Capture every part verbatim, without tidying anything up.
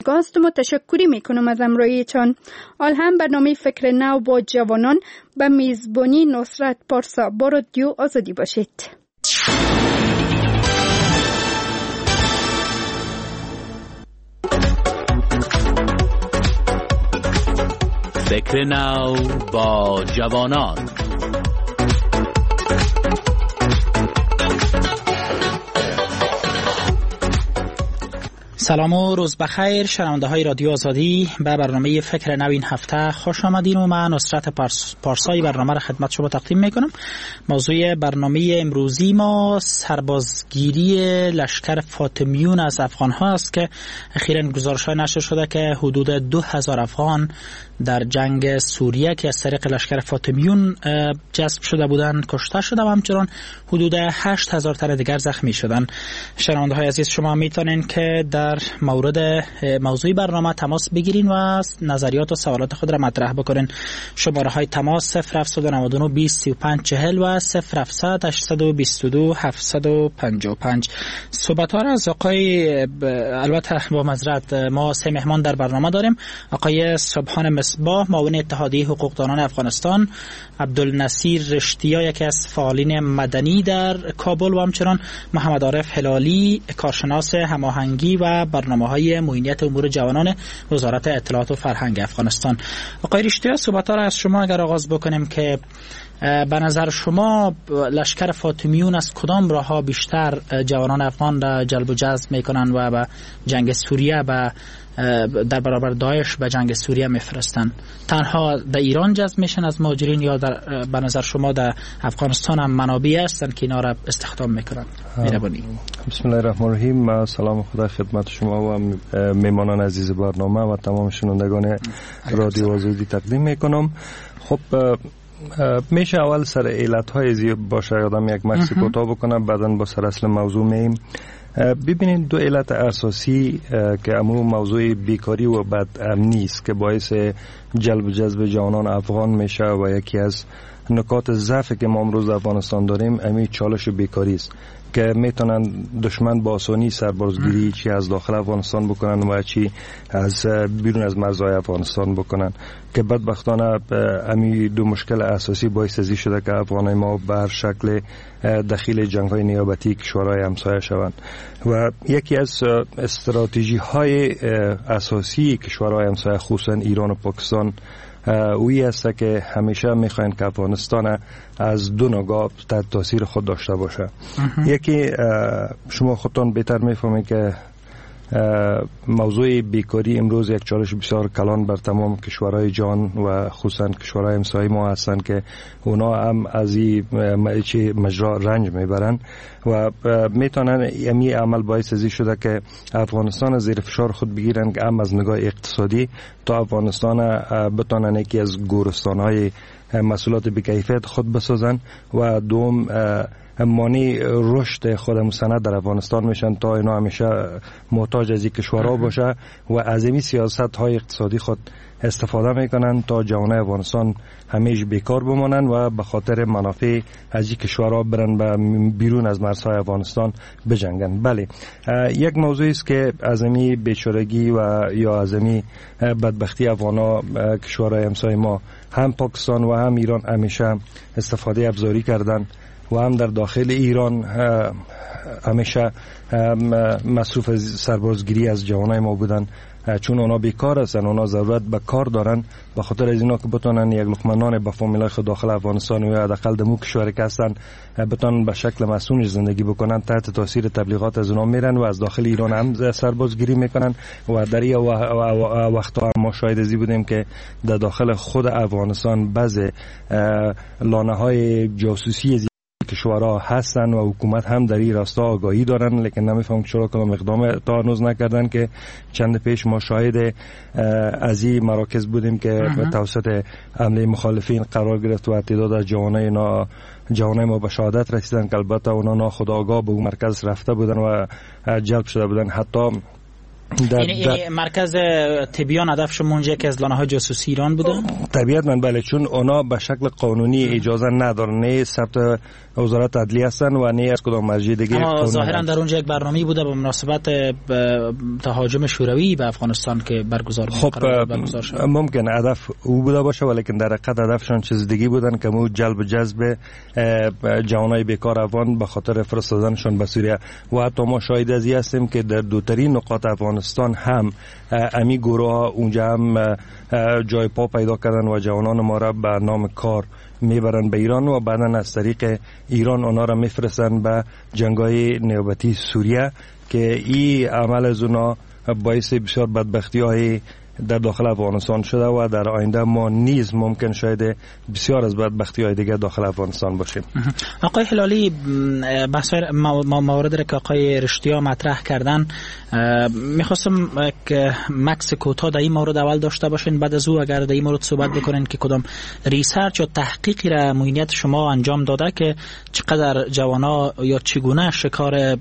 آمریکا هستم و تشکری میکنم از همراهیتان. حال هم برنامه فکر نو با جوانان به میزبانی نصرت پارسا. با رادیو آزادی باشید. فکر نو با جوانان. سلام و روز بخیر شنونده های رادیو آزادی. به برنامه فکر نو این هفته خوش آمدین و من نصرت پارس، پارسای برنامه را خدمت شما تقدیم میکنم. موضوع برنامه امروزی ما سربازگیری لشکر فاطمیون از افغان ها است که اخیراً گزارش های نشر شده که حدود دو هزار افغان در جنگ سوریه که از طریق لشکر فاطمیون جذب شده بودند کشته شده و همچنان حدود هشت هزار تن دیگر زخمی شدند. شنونده های عزیز شما میتونین که در مورد موضوع برنامه تماس بگیرین و نظریات و سوالات خود را مطرح بکنین. شماره های تماس صفر هفت نه نه بیست سی و پنج چهل و صفر هفت هشت دو دو هفت پنج پنج. صحبت ها را از آقای البته با معذرت ما سه مهمان در برنامه داریم. آقای سبحان مصباح معاون اتحادیه حقوقدانان افغانستان، عبدالنصیر رشتیا یکی از فعالین مدنی در کابل و همچنان محمد عارف هلالی کارشناس هماهنگی و برنامه‌های معینیت امور جوانان وزارت اطلاعات و فرهنگ افغانستان. آقای رشتیا صحبت‌ها را از شما اگر آغاز بکنیم که به نظر شما لشکر فاطمیون از کدام راه‌ها بیشتر جوانان افغان را جلب و جذب میکنن و به جنگ سوریه به در برابر داعش به جنگ سوریه میفرستن؟ تنها در ایران جذب میشن از مهاجرین یا در به نظر شما در افغانستان هم منابع هستن که اینا را استخدام میکنن؟ مهربانی. بسم الله الرحمن الرحیم. سلام خدا خدمت شما و میهمانان عزیز برنامه و تمام شنوندگان رادیو آزادی تقدیم میکنم. خب میشه اول سر علت‌های زیاد باشه آدم یک مکسی کوتاه بکنم بعداً با سر اصل موضوع میم. ببینید دو علت اساسی که امو موضوع بیکاری و بد امنی است که باعث جلب و جذب جوانان افغان میشه و یکی از نکات ضعفی که ما امروز افغانستان داریم امی چالش و بیکاری است که میتونن دشمن با آسانی سربازگیری چی از داخل افغانستان بکنن و چی از بیرون از مرزهای افغانستان بکنن که بدبختانه امی دو مشکل اساسی باعث ازی شده که افغانای ما به هر شکل دخیل جنگ‌های نیابتی کشورهای همسایه شوند و یکی از استراتژی های اساسی کشورهای همسایه خصوصا ایران و پاکستان اوی است که همیشه میخواین که افغانستان از دو نگاه تحت تاثیر خود داشته باشه. یکی شما خودتان بهتر میفهمید که موضوع بیکاری امروز یک چالش بسیار کلان بر تمام کشورهای جهان و خصوصا کشورهای همسایه ما هستند که اونا هم از این مجرا رنج میبرن و میتونن یمی عمل باعث ازی شده که افغانستان زیر فشار خود بگیرن که هم از نگاه اقتصادی تا افغانستان بتونن یکی از گورستانهای محصولات بی‌کیفیت خود بسازن و دوم مانی رشد خود مسند در افغانستان میشن تا اینا همیشه محتاج از این کشورها باشه و از این سیاست های اقتصادی خود استفاده میکنن تا جوانای افغانستان همیشه بیکار بمانن و به خاطر منافع از این کشورها برن به بیرون از مرزهای افغانستان بجنگن. بله یک موضوعی است که از این بیچارگی و یا از این بدبختی افغانا کشورهای همسایه ما هم پاکستان و هم ایران همیشه استفاده ابزاری کردن و هم در داخل ایران همیشه مصروف سربازگیری از جوانای ما بودن چون اونا بیکار هستن، اونا ضرورت به کار دارن به خاطر از اینا که بتونن یک لقمه نان به فامیلای خود داخل افغانستان و یا حداقل دمو کشوری که هستن بتونن به شکل مسئول زندگی بکنن تحت تاثیر تبلیغات از اونا میرن و از داخل ایران هم سربازگیری میکنن و در این وقتا ما شاهد ازی بودیم که در داخل خود افغانستان بعض لانه های جاسوسی کشورها هستن و حکومت هم در این راستا آگاهی دارن لیکن نمیفهم چرا کدام اقدام تا هنوز نکردن که چند پیش ما شاهد از این مراکز بودیم که توسط حمله مخالفین قرار گرفت و تعداد از جوانای نا جوانای ما به شهادت رسیدن که البته اونا ناخودآگاه به اون مرکز رفته بودن و جلب شده بودن. حتی یعنی مرکز تبیان هدف شما اونجا که از لانه‌های جاسوسی ایران بوده؟ طبیعتاً بله، چون اونا به شکل قانونی اجازه ندارن، نه ثبت وزارت عدلیه هستن و نه از کدام مرجع دیگه. اما ظاهرا در اونجا یک برنامه‌ای بوده به مناسبت تهاجم شوروی به افغانستان که برگزار خب برگزار شد. ممکن هدف او بوده باشه، ولیکن در حقیقت هدفشان چیز دیگه بودن که مو جلب جذب جوانای بیکار افغان به خاطر فرستادنشون به سوریه. و حتی ما شاهد از این هستیم که در دوترین نقاط افغانستان هم امی گروه ها اونجا هم جای پا پیدا کردن و جوانان ما را به نام کار میبرن به ایران و بعدا از طریق ایران اونا را میفرستن به جنگای نیابتی سوریه که این عمل از اونا باعث بسیار بدبختی های در داخل افغانستان شده و در آینده ما نیز ممکن شاید بسیار از بدبختی های دیگه داخل افغانستان باشیم. آقای هلالی، بحث موارد را که آقای رشتیا مطرح کردن، میخواستم که مکس کوتاه در این مورد اول داشته باشین، بعد از او اگر در این مورد صحبت بکنین که کدام ریسرچ یا تحقیقی را معینیت شما انجام داده که چقدر جوانا یا چگونه شکار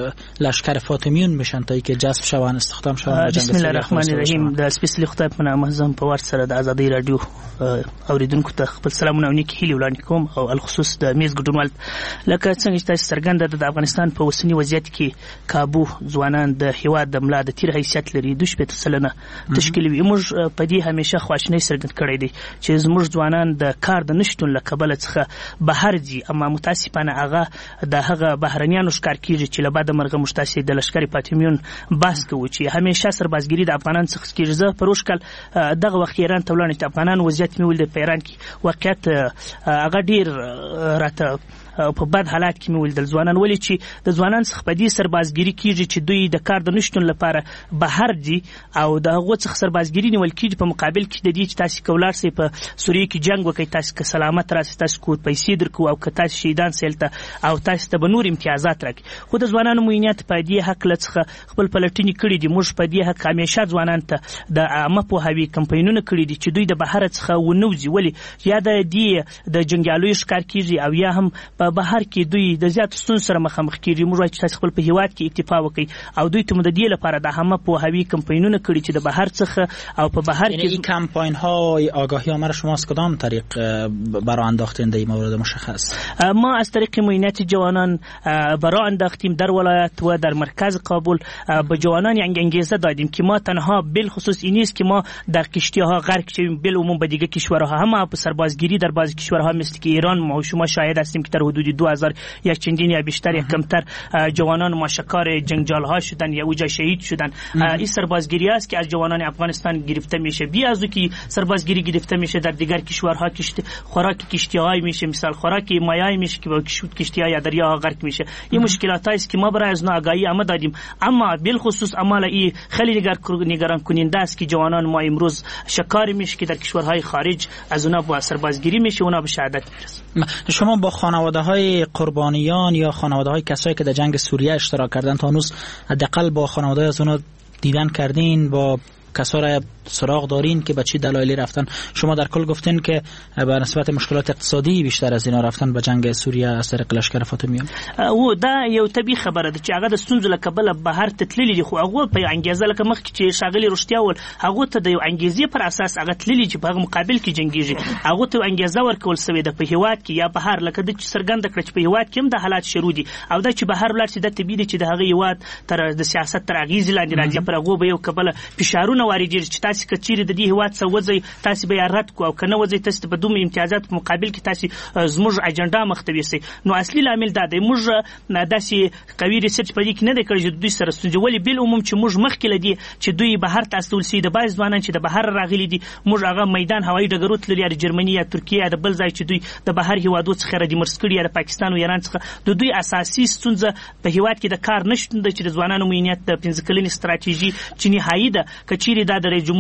لشکر فاطمیون میشن تا اینکه جذب شوند، استخدام شوند. بسم الله الرحمن الرحیم. د سپیشلی خدای په نامه زم په ورته سره د ازادي رادیو اوریدونکو ته خپل سلامونه او نیک هیلې وړاندې کوم، او الخصوص د میز ګډونوال لکه څنګه چې تاسو څرګنده ده د افغانستان په اوسنی وضعیت کې کابو ځوانان د هیواد د ملا د تیر حیثیت لري، دوه شپېته سلنه تشکیل وي. موږ په دې همیشه خواشنۍ څرګند کړی دی چې زموږ ځوانان د کار د نشتون له کبله څخه بهر ځي، اما متاسفانه هغه د هغه بهرنیانو ښکار کیږي چې له بده مرغه موږ تاسې د لښکر فاطمیون بحث کوو چې همیشه سربازګري د افغانان څخه کیږي. زه پروش کال دغه وخت ایران ته ولاړم چې افغانان وضعیت مې ولید په ایران کې واقعیت هغه ډیر راته په بد حالات کې مې ولیدل ځوانان، ولې چې د ځوانان څخه په دې سربازګري کېږي چې دوی د کار د نشتون لپاره بهر دي او د هغو څخه سربازګري نیول کېږي په مقابل کې د دې چې تاسې که ولاړ سئ په سوریې کې جنګ وکئ، تاسې که سلامت راسئ، تاسې که پیسې درکړو، او که تاسې شهیدان سئ هلته او تاسې ته به نور امتیازات راکړي. خو د ځوانانو معینیت په دې هکله څخه خپل پلټنې کړي دي. موږ په دې حق همیشه ځوانانو ته د عامه پوهاوي کمپاینونه کړي دي چې دوی د بهر څخه ونه وځي، ولې یا د دې د جنګیالیو ښکار کېږي او یا هم په بهر کې دوی د زیاتو ستونزو سره مخامخ کېږي. موږ وایو چې تاسې خپل په هېواد کې اکتفا وکړئ، او دوی ته مو د دې لپاره د عامه پوهاوي کمپاینونه کړي چې د بهر څخه او په بهر کې این کمپاین ها آگاهی ها شما از کدام طریق برای انداختین در این مورد مشخص؟ ما از طریق معینات جوانان برای انداختیم در ولایت و در مرکز کابل. به جوانان یعنی انگیزه دادیم که ما تنها بالخصوص این نیست که ما در کشتی‌ها غرق شویم، بالعموم به دیگه کشورها هم به سربازگیری در بعضی کشورها مثل که ایران ما شما شاهد هستیم که در حدود دو هزار یک چندین یا بیشتر یا کمتر جوانان ما شکار جنگجال‌ها شدن یا اوجا شهید شدن. این سربازگیری است که از جوانان افغانستان گرفته میشه. بی از که سربازگیری گرفته میشه در دیگر کشورها کشتی خوراک کشتی‌های میشه، مثال خوراک مایع میشه که با کشتی‌ها یا دریاها غرق میشه. این مشکلات است که ما برای از نوع آگاهی آمده دادیم، اما بالخصوص عمل این خیلی نگران کننده است که جوانان ما امروز شکار میشه که در کشورهای خارج از اونها با سربازگیری میشه، اونها به شهادت میرسه. شما با خانواده‌های قربانیان یا خانواده‌های کسایی که در جنگ سوریه اشتراک کردن تا هنوز حداقل با خانواده از اونها دیدن کردین، با کسا را سراغ دارین که به چی دلایلی رفتن؟ شما در کل گفتین که به نسبت مشکلات اقتصادی بیشتر از اینا رفتن به جنگ سوریه از طریق لشکر فاطمیان. او دا یو طبي خبره ده چې هغه د ستونزو له کبله بهر تتللی دي، خو هغه په انګیزه لکه مخکې چې شاغلي رښتیا ول هغه ته د یو انګیزې پر اساس هغه تللی چې په هغه مقابل کې جنگیږي، هغه ته انګیزه ورکول سوی ده په هیواد کې یا بهر، لکه د څرګنده کړ چې په هیواد کې هم د حالات شروع دي او دا چې بهر ولر چې د طبي دي چې د هغه هیواد تر د سیاست تر اغیز لاندې راځي، پر هغه به یو کبله فشارونه واردېږي چې تاسو کچېرې د دې هیواد څخه وځي، تاسو به رد کو او کنه وځي، تاسو په دوم امتیازات په مقابل کې تاسو زموږ اجنډا مختوي سي. نو اصلي لامل دا دی موږ داسې قوي ریسرچ پدې کې نه دی کړی چې دوی سره ستونزې ولې بل عموم چې موږ مخکې لدی چې دوی بهر تاسو ولسي د باز ځوانان چې د بهر راغلي دي، موږ هغه میدان هوایي ډګرو تللي یا جرمني یا ترکیه یا د بل ځای چې دوی د بهر هیوادو څخه ردی مرسکړي یا د پاکستان او ایران څخه د دوی اساسي ستونزه په هیواد کې د کار نشټون د چې د ځوانانو مینیت د پنځه کلنې ستراتیژي چې نهایی ده کچېرې دا د جمهور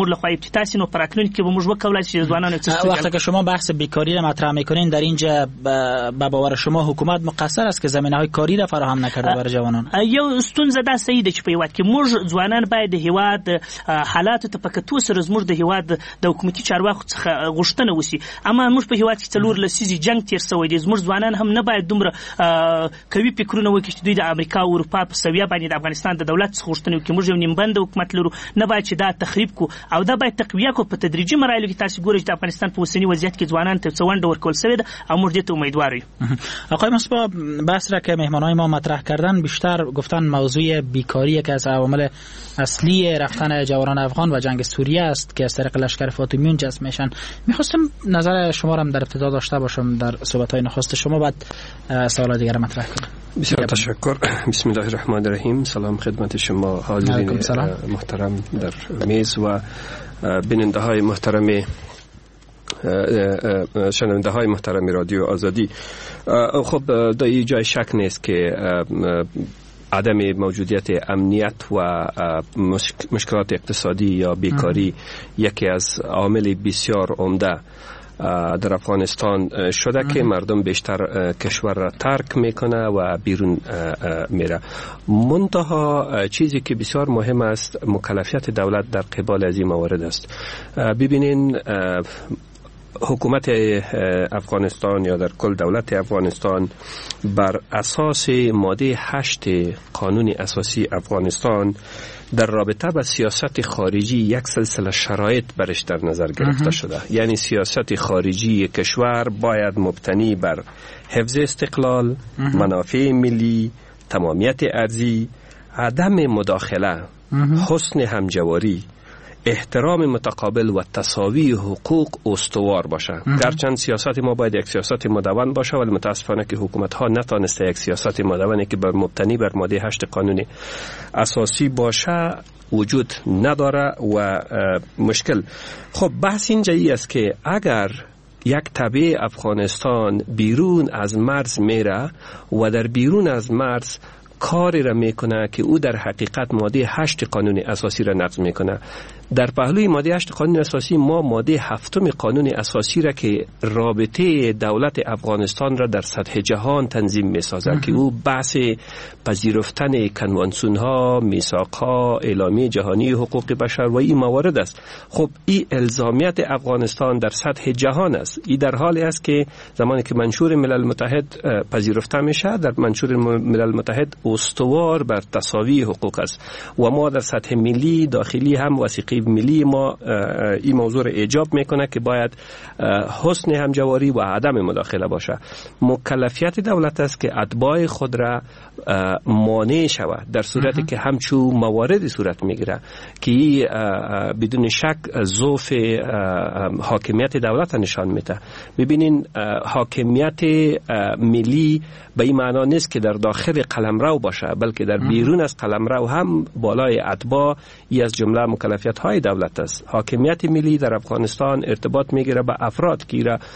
زموږ لخوا ابتدا سي نو پر راتلونکي کې به موږ وکولای شو ځوانانو څه وقتی که شما بحث بیکاری را مطرح میکنین در اینجا به باور شما حکومت مقصر است که زمینه‌های کاری را فراهم نکرده برای جوانان؟ یو ستونزه دا صحیح ده چې په هیواد کې موږ ځوانان باید د هیواد حالاتو ته په کتو سره زموږ د هیواد د حکومتي چارواکو څخه غوښتنه وشي. اما موږ په هیواد کې څلور لسیزې جنگ تیر شوی دی. زموږ ځوانان هم نه باید دومره کوي فکرونه وکړي چې دوی د امریکا او اروپا په سویه باندې د افغانستان د دولت څخه غوښتنه وکړي. موږ یو نیمبند حکومت لرو، نه باید چې دا تخریب کو او دا باید تقویه کو. په تدریجي مراحلو کې تاسو ګورئ چې د افغانستان په اوسنی وضعیت کې ځوانان ته څه ونډه ورکول شوې ده او موږ دې ته امیدوار یو. آقای مصباح، بحث را که مهمانای ما مطرح کردن بیشتر گفتن موضوع بیکاری که از عوامل اصلی رفتن جوانان افغان و جنگ سوریه است که از طریق لشکر فاطمیون جذب میشن. میخواستم نظر شما را هم در ابتدا داشته باشم در صحبت‌های نخست شما، بعد سوال دیگر مطرح کنم. بسیار تشکر. بسم الله الرحمن الرحیم. سلام خدمت شما حاضرین محترم در میز و بیننده های محترم شنونده های محترم رادیو آزادی. خب در این جای شک نیست که عدم موجودیت امنیت و مشکلات اقتصادی یا بیکاری یکی از عوامل بسیار عمده در افغانستان شده که مردم بیشتر کشور را ترک میکنه و بیرون میره. منتها چیزی که بسیار مهم است مکلفیت دولت در قبال از این موارد است. ببینین حکومت افغانستان یا در کل دولت افغانستان بر اساس ماده هشت قانون اساسی افغانستان در رابطه با سیاست خارجی یک سلسله شرایط برش در نظر گرفته شده. یعنی سیاست خارجی کشور باید مبتنی بر حفظ استقلال، منافع ملی، تمامیت ارضی، عدم مداخله، حسن همجواری، احترام متقابل و تساوی حقوق استوار باشه. گرچند سیاست ما باید یک سیاست مدون باشه، ولی متاسفانه که حکومت ها نتانسته یک سیاست مدونی که بر مبتنی بر ماده هشت قانون اساسی باشه وجود نداره و مشکل. خب بحث اینجا ای است که اگر یک تبع افغانستان بیرون از مرز میره و در بیرون از مرز کاری را میکنه که او در حقیقت ماده هشت قانون اساسی را نقض میکنه. در پهلوی ماده هشت قانون اساسی ما ماده هفتم قانون اساسی را که رابطه دولت افغانستان را در سطح جهان تنظیم میسازد که او بحث پذیرفتن کنوانسیون ها، میثاق ها، اعلامیه جهانی حقوق بشر و این موارد است. خب این الزامیت افغانستان در سطح جهان است. این در حالی است که زمانی که منشور ملل متحد پذیرفته میشه، در منشور ملل متحد استوار بر تساوی حقوق است و ما در سطح ملی داخلی هم وثیقه ملی ما این موضوع را ایجاب میکنه که باید حسن همجواری و عدم مداخله باشه. مکلفیت دولت است که اتباع خود را مانع شود در صورتی که همچو مواردی صورت میگیره که بدون شک ضعف حاکمیت دولت نشان میده. ببینین حاکمیت ملی به این معنا نیست که در داخل قلمرو باشه، بلکه در بیرون از قلمرو هم بالای اتباع ای از جمله مکلفیت های دولت است. حاکمیت ملی در افغانستان ارتباط میگیره به افراد که را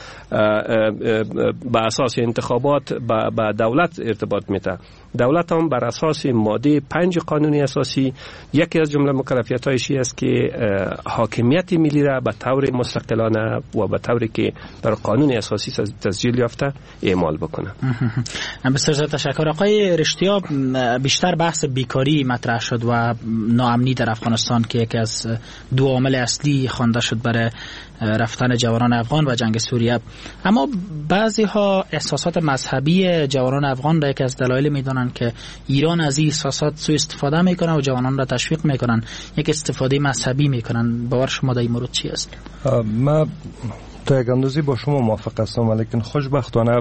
به اساس انتخابات به دولت ارتباط میده. دولت هم بر اساس ماده پنج قانون اساسی یکی از جمله مکلفیت‌هایش است که حاکمیت ملی را به طور مستقلانه و به طوری که در قانون اساسی تسجیل یافته اعمال بکنه. بسیار تشکر. آقای رشتیا، بیشتر بحث بیکاری مطرح شد و ناامنی در افغانستان که یکی از دو عامل اصلی خوانده شد برای رفتن جوانان افغان و جنگ سوریه. اما بعضی ها احساسات مذهبی جوانان افغان را یکی از دلایل میدانند که ایران از این احساسات سوء استفاده میکنه و جوانان را تشویق میکنن، یک استفاده مذهبی میکنن. باور شما در این مورد چی است؟ من تا یک اندازه با شما موافق هستم، ولیکن خوشبختانه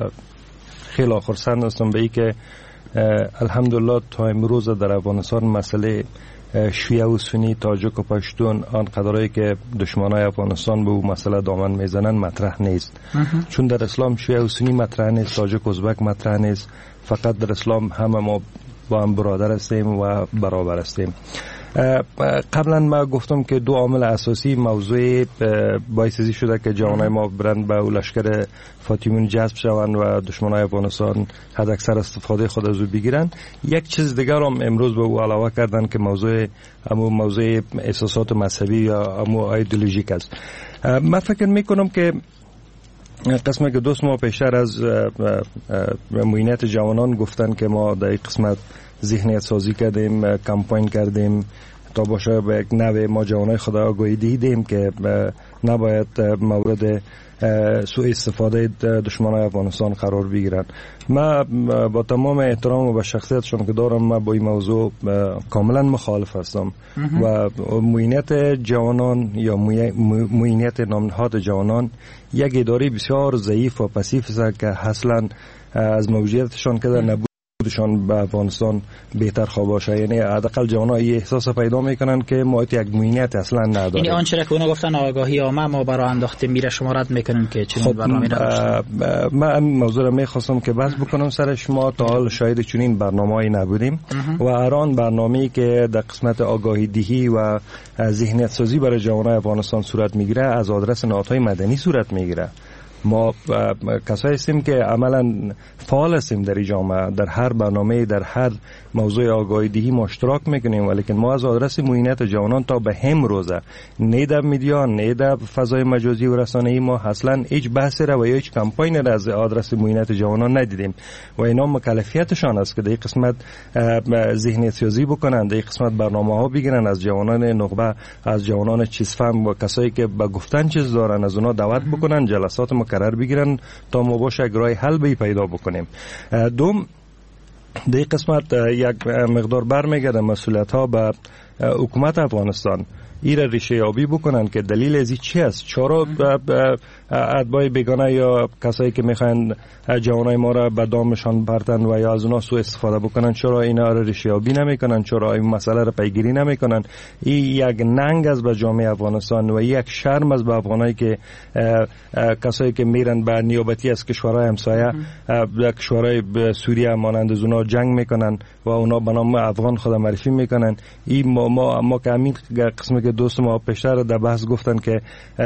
خیلی خرسند هستم به این که الحمدلله تا امروز در افغانستان مسئله شیعه و سنی، تاجک و پشتون آنقدرایی که دشمنای افغانستان به او مسئله دامن میزنن مطرح نیست. چون در اسلام شیعه و سنی مطرح نیست، تاجک و ازبک مطرح نیست. فقط در اسلام همه ما با هم برادر هستیم و برابر هستیم. قبلا ما گفتم که دو عامل اساسی موضوع باعث شده که جوانای ما برند به لشکر فاطمیون جذب شوند و دشمنای افغانستان حد اکثر استفاده خود از او بگیرن. یک چیز دیگر هم امروز به او علاوه کردن که موضوع امو موضوع احساسات مذهبی یا امو ایدئولوژیک است. من فکر میکنم که قسمت که دوست ما پیشتر از معینت جوانان گفتن که ما در این قسمت ذهنیت سازی کردیم، کمپاین کردیم تا باشه به یک نوع ما جوانای خدا آگاهی دیدیم که نباید مورد سوء استفاده دشمنای افغانستان قرار بگیرن. ما با تمام احترام و با شخصیتشون که دارم ما با این موضوع کاملا مخالف هستم و معینت جوانان یا معینت نامنهاد جوانان یک اداره بسیار ضعیف و پسیف است که اصلا از موجودیتشان که در نبود شان به افغانستان بهتر خواه باشه. یعنی حداقل جوان‌ها این احساس پیدا میکنن که ما یک معینت اصلا نداریم. یعنی آنچه که اونا گفتن آگاهی عامه ما برای انداخته میره شما رد میکنن که چنین برنامه‌ای نداشتن. من این موضوع را میخواستم که بحث بکنم سرش. ما تا حال شاهد چنین برنامه‌ای نبودیم و هران برنامه‌ای که در قسمت آگاهی دهی و ذهنیت سازی برای جوانان افغانستان صورت میگیره از آدرس نهادهای مدنی صورت میگیره. ما کسایی هستیم که عملا فعال هستیم در جامعه، در هر برنامه، در هر موضوع آگاهی دهی ما اشتراک میکنیم، ولی ما از آدرس معینت جوانان تا به هم روزه نه در میدیا نه در فضای مجازی و رسانه‌ای ما اصلا هیچ بحثی را و هیچ کمپاینی را از آدرس معینت جوانان ندیدیم و اینا مکلفیتشان است که در این قسمت ذهنیت سازی بکنن، در این قسمت برنامه‌ها بگیرن از جوانان نخبه، از جوانان چیزفهم و کسایی که به گفتن چیز دارن از اونا دعوت بکنن، جلسات قرار بگیرن تا ما باشه یک راه حل به پیدا بکنیم. دوم در قسمت یک مقدار برمیگرده مسئولیت ها به حکومت افغانستان ایره ریشه یابی بکنن که دلیل از این چی است. چرا اتباع بیگانه یا کسایی که میخوان جوانای ما را به دامشان برتن و یا از اونا سوء استفاده بکنن چرا اینا را ریشه یابی نمیکنن، چرا این مسئله را پیگیری نمیکنن؟ این یک ننگ از به جامعه افغانستان و یک شرم از به افغانایی که کسایی که میرن به نیابتی از کشورهای همسایه، کشورهای سوریه مانند از اونا جنگ میکنن و اونا به نام افغان خود معرفی میکنن. این ما ما, ما که همین قسمی که دوست ما پیشتر در بحث گفتن که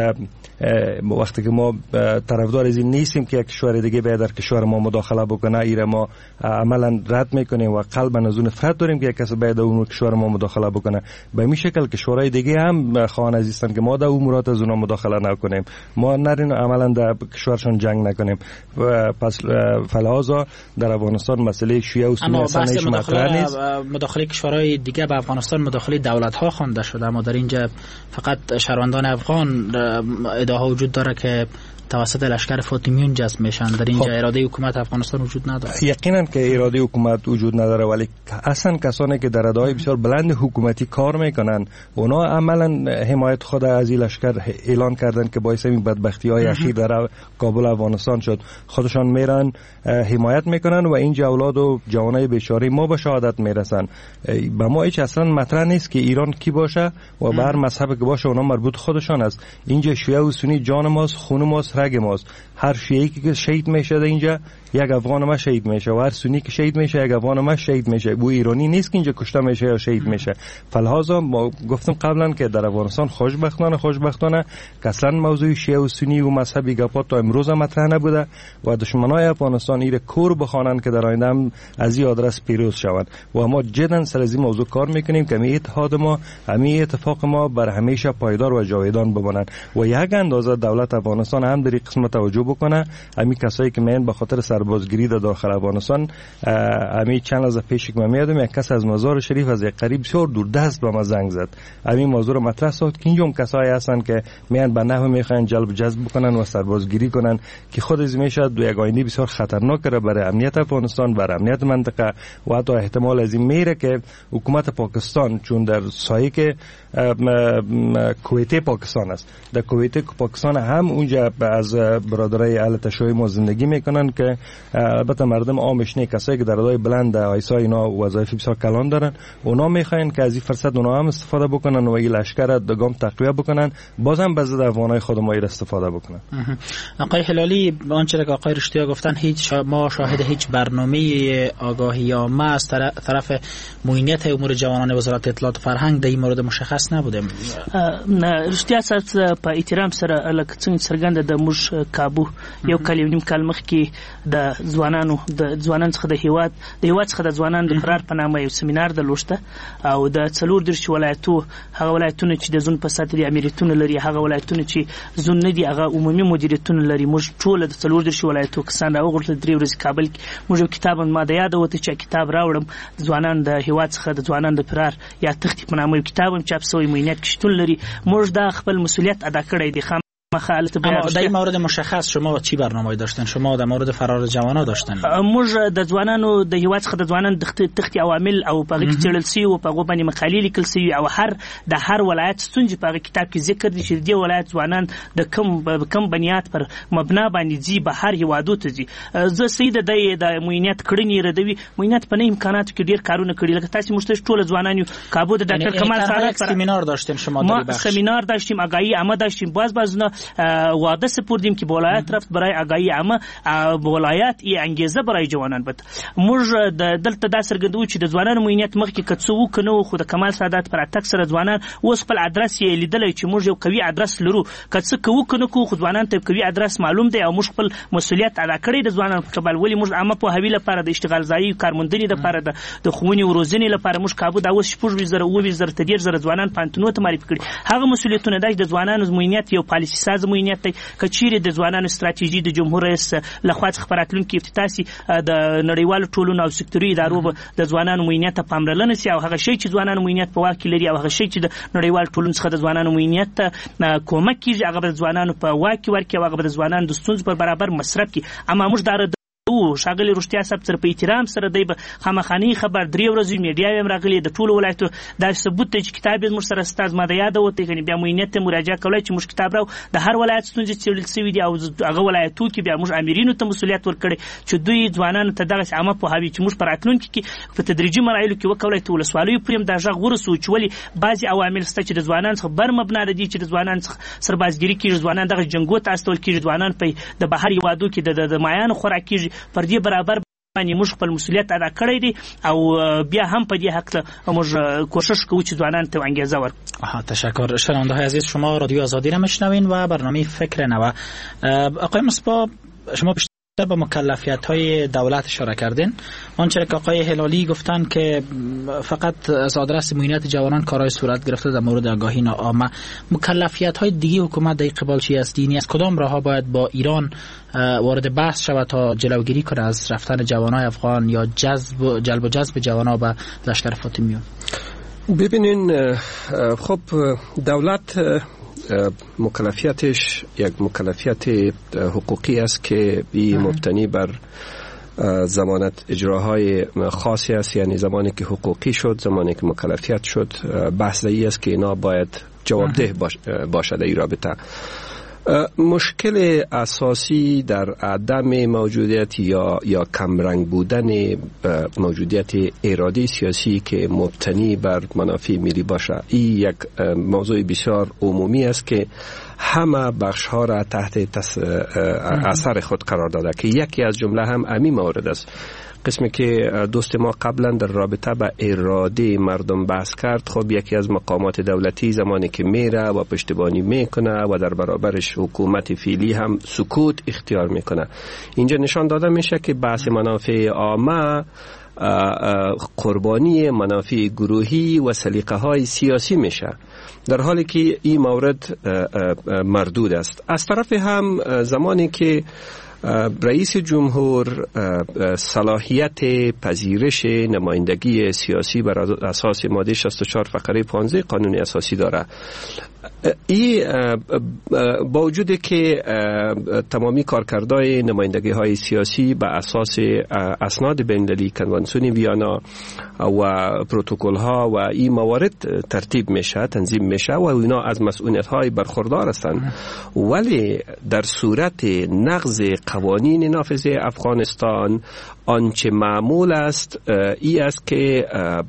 وقتی که ما طرفدار از این نیستیم که یک کشور دیگه به در کشور ما مداخله بکنه، ایره ما عملا رد میکنیم و قلبا از اون نفرت داریم که یک کس به در اون کشور ما مداخله بکنه. به این شکل کشورهای دیگه هم خواهان عزیزن که ما در امورات از اونها مداخله نکنیم، ما نرین عملا در کشورشون جنگ نکنیم. و پس فلحاظا در افغانستان مسئله شیعه و سنی اصلا هیچ مطرح نیست. مداخله کشورهای دیگه به افغانستان مداخله دولت ها خوانده شده، اما در اینجا فقط شهروندان افغان ادعا وجود داره که توسط لشکر فاطمیون جذب میشن. در اینجا خب. اراده حکومت افغانستان وجود نداره. یقینا که اراده حکومت وجود نداره، ولی اصلا کسانی که در ادعای بسیار بلند حکومتی کار میکنن اونا عملا حمایت خود از این لشکر اعلان کردن که باعث این بدبختی های اخیر در کابل افغانستان شد. خودشان میرن حمایت میکنن و این اولاد و جوانای بیچاره ما به شهادت میرسن. به ما هیچ اصلا مطرح نیست که ایران کی باشه و به هر مذهب که باشه اونا مربوط خودشان است. اینجا شیعه و سنی جان ماست، خون ماست، رگ ماست. هر شیعی که شهید میشه در اینجا یک افغان ما شهید میشه و هر سنی که شهید میشه یک افغان ما شهید میشه. بو ایرانی نیست که اینجا کشته میشه یا شهید میشه. فلحاظا ما گفتم قبلا که در افغانستان خوشبختانه خوشبختانه که اصلا موضوع شیعه و سنی و مذهبی گپا تا امروز مطرح نبوده و دشمنای افغانستان ایره کور بخوانن که در آینده هم از این آدرس پیروز شوند و ما جدا سر از این موضوع کار میکنیم که می اتحاد ما، همین اتفاق ما بر همیشه پایدار و جاودان بمانند و یک اندازه دولت افغانستان هم در این قسمت توجه بکنه. همین کسایی که من به خاطر سربازگیری در داخل افغانستان، همین چند از پیش که من میادم یک کس از مزار شریف از یک قریب بسیار دور دست به ما زنگ زد. همین موضوع رو مطرح ساخت که اینجوم کسایی هستن که میان به نحو میخوان جلب جذب بکنن و سربازگیری کنن که خود از میشه دو یک آینده بسیار خطرناک را برای امنیت افغانستان، برای امنیت منطقه و حتی احتمال از این میره که حکومت پاکستان چون در سایه که کویت پاکستان است، در کویت پاکستان هم اونجا از برادرای اهل تشیع ما زندگی میکنن که البته مردم عامش نه، کسایی که در ادای بلند ایسا اینا وظایف بسیار کلان دارن، اونا میخواین که از این فرصت اونا هم استفاده بکنن و این لشکر دگام تقویه بکنن، بازم به ضد افغانای خود ما استفاده بکنن. آقای هلالی، آنچه که آقای رشدیا گفتن، هیچ شا... ما شاهد هیچ برنامه آگاهی عامه از طرف معینیت امور جوانان وزارت اطلاعات و فرهنگ در این مورد مشخص نبوده. رشدیا صاحب په احترام سره لکه څنګه څرګنده د موږ کابو یو کال یو نیم کال مخکې د ځوانانو د ځوانانو څخه د هیواد د هیواد څخه د ځوانانو د فرار په نامه یو سیمینار درلوسته او د څلور دېرش ولایتو هغه ولایتونه چې د زون په ساتل امریتونه لري، هغه ولایتونه چې زون نه دي هغه عمومي مدیریتونه لري، موږ ټول د څلور دېرش ولایتو کسان راوغورځول. درې ورځې کابل کې موږ یو کتاب ما د یاد وته چې کتاب راوړم ځوانان د هیواد څخه د ځوانان د فرار یا تختی په نامه یو کتاب هم چاپ شوی معینیت کې شتون لري. موږ دا خپل مسئولیت ادا کړی دی. اما در این مورد مشخص شما چی برنامه‌ای داشتن؟ شما در مورد فرار جوانان داشتن؟ موږ د ځوانانو د هیواد څخه د ځوانانو د تختی عوامل او په کې چړل سی او په غوبانی مقالې لیکل سی او هر د هر ولایت ستونجې په کتاب کې ذکر دي چې د ولایت ځوانان د کم کم بنیاد پر مبنا باندې ځي به هر هیوادو ته ځي. زه سید د د معینیت کړنی ردوي معینیت په نه امکاناتو کې ډیر کارونه کړی، لکه تاسو مشته ټول ځوانان یو کابو د ډاکټر کمال سادات سیمینار داشتین، شما ما سیمینار داشتیم، آگاهی عامه داشتیم، باز باز نه وعده سپردیم که ولایت رفت برای آگاهی عامه، ولایت ای انگیزه برای جوانان بود. موږ دلته دا څرګندوو چې د ځوانانو معینیت مخکې کڅو کنو خو د کمال سادات پر اتک سره ځوانان اوس خپل ادرس یې لیدلای چې موږ یو قوي ادرس لرو، کڅ کوو کنو خو ځوانان ته قوي ادرس معلوم دی او موږ خپل مسؤلیت ادا کړی د ځوانانو په قبال. ولی موږ عامه په هوی لپاره د اشتغال ځای کارموندنې لپاره د خوونی او روزنې لپاره موږ کابو دا اوس شپږ وزره او وزره تدیر زره ځوانان پانتونو ته معرفي کړي. هغه مسؤلیتونه د ځوانانو معینیت یو پالیسي ساز معینیت دی. کچيري د ځوانانو ستراتیژي د جمهور رئیس لخوا څخه پراتلونکو افتتاحي د نړیوالو ټولنو او سکتوري ادارو د ځوانانو معینیت ته پاملرنه سي او هغه شی چې ځوانانو معینیت په واک کې لري او هغه شی چې د نړیوالو ټولنو څخه د ځوانانو معینیت ته کومک کیږي هغه د ځوانانو په واک کې ورکړي او هغه د ځوانانو د ستونزو پر برابر مصرف کړي. اما موږ دا او شاګلی رښتیا صاحب سره په احترام سره دی به خامخاني خبر درې ورځې میډیا هم راغلي د ټولو ولایتو دا ثبوت دی چې کتاب موږ سره ستاسو ماده یاد وته کني بیا معینیت ته مراجعه کولای چې موږ کتاب راو د هر ولایت ستونزې څېړل شوی دی او هغه ولایتو کې بیا موږ امیرینو ته مسؤلیت ورکړي چې دوی ځوانانو ته دغه عامه په هوی چې موږ پر اتلونکو کې په تدریجي مراحلو کې وکولای ته ولسوالۍ پریم دا ژغ ورسو چې ولی بعضي عوامل ست چې د ځوانانو څخه بر مبنا دي چې د ځوانانو څخه سربازګری کې ځوانان دغه جنگو ته استول کې ځوانان په د بهر یوادو کې د مایانو خوراکي پر دې برابر باندې موږ خپل مسؤلیت ادا کړی دی او بیا هم په دې حق ته موږ کوشش کوو چې ځوانان ته انگیزه ورکړو. آها تشکر. شنونده های عزیز، شما رادیو آزادی را میشنوین و برنامه فکر نو. آقای مصباح، شما به مکلفیت‌های دولت اشاره کردین. آنچه که آقای هلالی گفتن که فقط از آدرس معینیت جوانان کارهای صورت گرفته در مورد آگاهی عامه، مکلفیت‌های دیگه حکومت در قبال چی است؟ دینی از کدام راه‌ها باید با ایران وارد بحث شود تا جلوگیری کنه از رفتن جوانای افغان یا جذب جلب و جذب جوانان به لشکر فاطمیون؟ ببینین، خب دولت مکلفیتش یک مکلفیت حقوقی است که بی مبتنی بر ضمانت اجراهای خاصی است، یعنی زمانی که حقوقی شد، زمانی که مکلفیت شد، بحث ای است که اینا باید جوابده باش باشد ای رابطه. مشکل اساسی در عدم موجودیت یا یا کمرنگ بودن موجودیت ارادی سیاسی که مبتنی بر منافع ملی باشه، این یک موضوع بسیار عمومی است که همه بخش ها را تحت تس... اثر خود قرار داده که یکی از جمله هم امی مورد است. قسمی که دوست ما قبلا در رابطه با اراده مردم بحث کرد، خب یکی از مقامات دولتی زمانی که میره و پشتیبانی میکنه و در برابرش حکومت فعلی هم سکوت اختیار میکنه، اینجا نشان داده میشه که بحث منافع عامه قربانی منافع گروهی و سلیقه های سیاسی میشه، در حالی که این مورد مردود است. از طرف هم زمانی که رئیس جمهور صلاحیت پذیرش نمایندگی سیاسی بر اساس ماده شصت و چهار فقره پانزده قانون اساسی داره، ای با وجودی که تمامی کارکردهای نمایندگی های سیاسی به اساس اسناد بین‌المللی کنوانسیون ویانا و پروتکل ها و این موارد ترتیب میشه، تنظیم میشه و اینا از مسئولیت های برخوردار هستند، ولی در صورت نقض قوانین نافذ افغانستان آنچه معمول است ای است که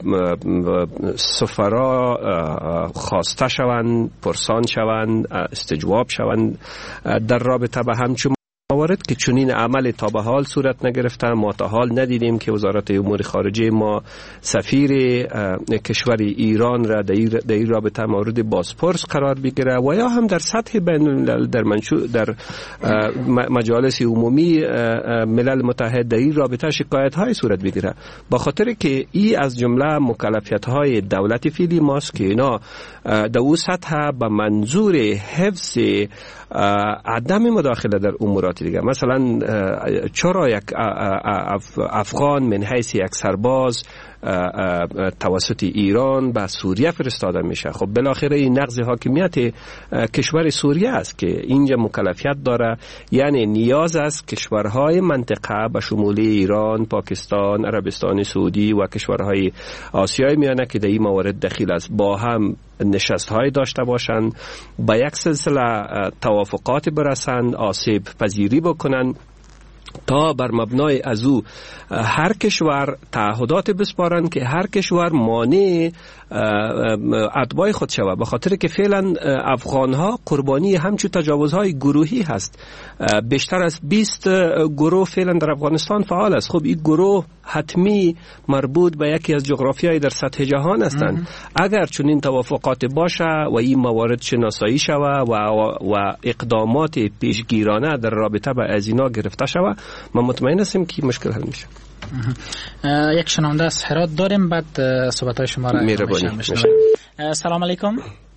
سفرا خواسته شوند، پرسان شوند، استجواب شوند در رابطه به همچون موارد که چنین عمل تا به حال صورت نگرفته. ما تا حال ندیدیم که وزارت امور خارجه ما سفیر کشور ایران را در این رابطه مورد بازپرس قرار بگیره و یا هم در سطح بین الملل در منشور در مجالس عمومی ملل متحد در این رابطه شکایت های صورت بگیره، با خاطر که ای از جمله مکلفیت های دولت فعلی ماست که اینا در اون سطح به منظور حفظ عدم مداخله در امورات دیگه. مثلا چرا یک افغان من حیث یک سرباز توسط ایران به سوریه فرستاده میشه؟ خب بالاخره این نقض حاکمیت کشور سوریه است که اینجا مکلفیت داره، یعنی نیاز است کشورهای منطقه به شمول ایران، پاکستان، عربستان سعودی و کشورهای آسیای میانه که در این موارد دخیل است با هم نشست های داشته باشند، با یک سلسله توافقات برسند، آسیب پذیری بکنند تا بر مبنای از او هر کشور تعهدات بسپارند که هر کشور مانع اتباع خود شود، به خاطر که فعلا افغان ها قربانی همچون تجاوزهای گروهی هست. بیشتر از بیست گروه فعلا در افغانستان فعال است. خب این گروه حتمی مربوط به یکی از جغرافیای در سطح جهان هستند. اگر چنین توافقات باشه و این موارد شناسایی شود و و اقدامات پیشگیرانه در رابطه با از اینا گرفته شود، من مطمئن هستم که مشکل حل میشه. یک شنونده از هرات داریم، بعد صحبت‌های شما را میشنویم. سلام علیکم.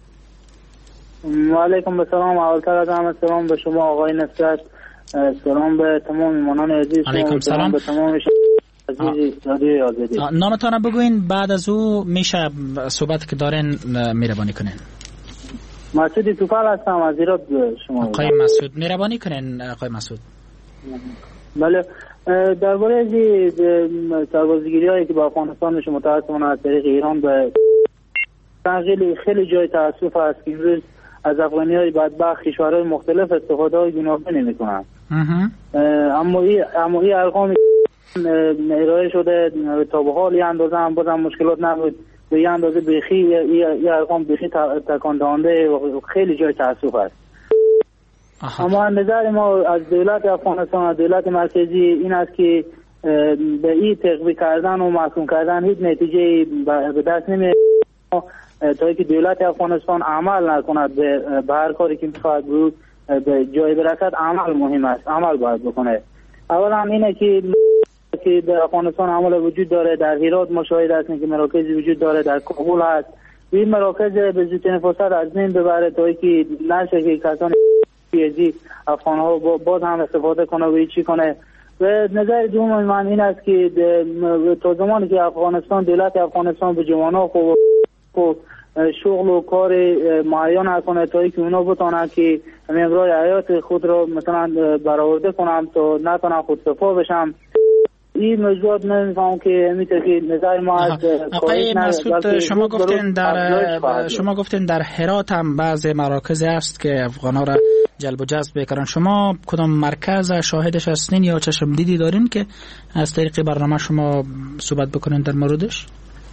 و علیکم السلام. اولتر از همه سلام به شما آقای نصرت، سلام به تمام میهمانان عزیز. علیکم سلام به تمام عزیز رادیو آزادی. نامتان بگوین، بعد از او میشه صحبت که دارین مهربانی کنین. مسعود توفال هستم از ایران. شما آقای مسعود مهربانی کنین. آقای مسعود بله، درباره از سربازگیری هایی که با افغانستان میشه متاسفانه از طریق ایران به خیلی خیلی جای تاسف است که امروز از افغانی های بدبخت کشورهای مختلف استفاده های گوناگونی میکنن. اما این اما این ارقام ارائه شده تا به حال یه اندازه هم بازم مشکلات نبود، به یه اندازه بیخی یه ارقام بیخی تکان دهنده و خیلی جای تاسف است. آها. اما نظر ما از دولت افغانستان، از دولت مرکزی این است که به این تقویه کردن و محکوم کردن هیچ نتیجه به دست نمیاد تا اینکه دولت افغانستان عمل نکند به هر کاری که میخواد بود به جای برکت. عمل مهم است، عمل باید بکنه. اولا اینه که که در افغانستان عمل وجود داره، در هرات مشاهده است که مراکزی وجود داره، در کابل هست. این مراکز به زودترین فرصت از بین ببره تا اینکه نشه که کسان پیجی افغان ها باز هم استفاده کنه و چی کنه. و نظر دوم من این است که تا زمانی که افغانستان دولت افغانستان به جوانان خوب شغل و کار معین نکنه تا اینکه اونا بتونن که امرای حیات خود را مثلا برآورده کنم تا نتونن خودکفا بشم. این موضوعات نمیفهم که میتونه که نظر ما از آقای مسعود شما گفتین در شما گفتین در هرات هم بعض مراکز است که افغانا را جلب و جذب بکنن. شما کدام مرکز شاهدش هستین یا چشم دیدی دارین که از طریق برنامه شما صحبت بکنین در موردش؟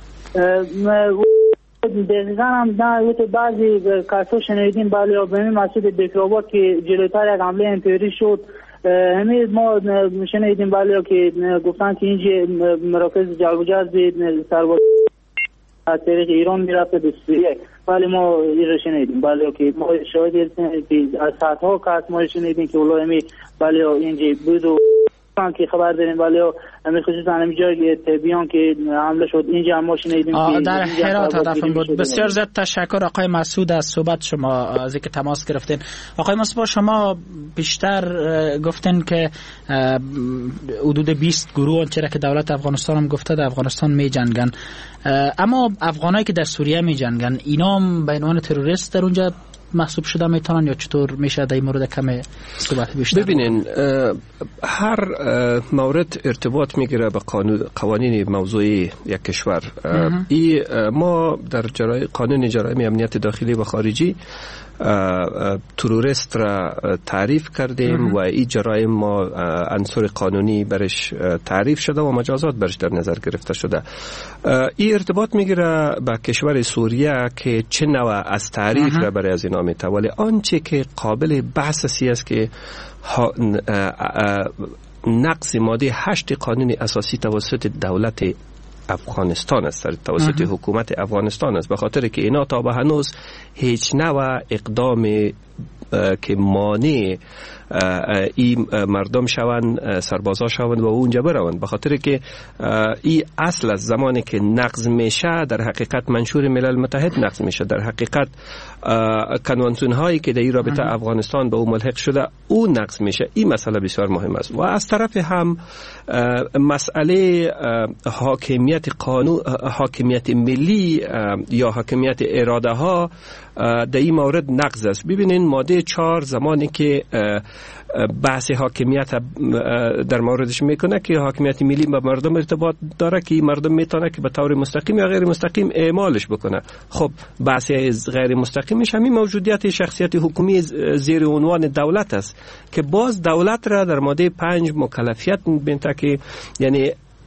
دقیقا هم نه تو بعضی کسا شنیدیم بله یا به مسعود بکرآباد که جلوتر یک حمله انتحاری شد. همین ما شنیدیم بله که گفتن که اینجا مراکز جلب و جذب سرباز از طریق ایران میرفته به سوریه. بله ما این رو شنیدیم بله که ما شاهد هستیم که از صدها کس ما شنیدیم که والله همین بله اینجا بود و که خبر داریم بله همین خصوصا همین جای تبیان که حمله شد اینجا هم ما شنیدیم که در هرات هدفم بود. بسیار زیاد تشکر آقای مسعود از صحبت شما، از اینکه تماس گرفتین. آقای مسعود شما بیشتر گفتین که حدود بیست گروه چرا که دولت افغانستان هم گفته در افغانستان می جنگن، اما افغانایی که در سوریه می جنگن اینا هم به عنوان تروریست در اونجا محسوب شده میتونن یا چطور میشه در این مورد کم صحبت بیشتر؟ ببینین هر مورد ارتباط میگیره به قوانین موضوعی یک کشور. ای ما در جرای قانون جرایم امنیت داخلی و خارجی تروریست را تعریف کردیم و این جرایم ما عنصر قانونی برش تعریف شده و مجازات برش در نظر گرفته شده. این ارتباط میگیره به کشور سوریه که چه نوع از تعریف را برای از اینا میته، ولی آنچه که قابل بحث سی است که نقض ماده هشت قانون اساسی توسط دولت افغانستان است، توسط حکومت افغانستان است، به خاطر که اینا تا به هنوز هیچ نوع اقدام که مانع این مردم شوند سربازا شوند و اونجا بروند، به خاطر که این اصل از زمانی که نقض میشه در حقیقت منشور ملل متحد نقض میشه، در حقیقت کنوانسیون هایی که در این رابطه افغانستان به او ملحق شده او نقض میشه. این مسئله بسیار مهم است. و از طرف هم مسئله حاکمیت قانون، حاکمیت ملی یا حاکمیت اراده ها در این مورد نقض است. ببینین ماده چهار زمانی که بحث حاکمیت در موردش میکنه که حاکمیت ملی به مردم ارتباط داره که مردم میتونه که به طور مستقیم یا غیر مستقیم اعمالش بکنه. خب بحث غیر مستقیمش همین موجودیت شخصیت حکومی زیر عنوان دولت است که باز دولت را در ماده پنج مکلفیت میبینه که یعنی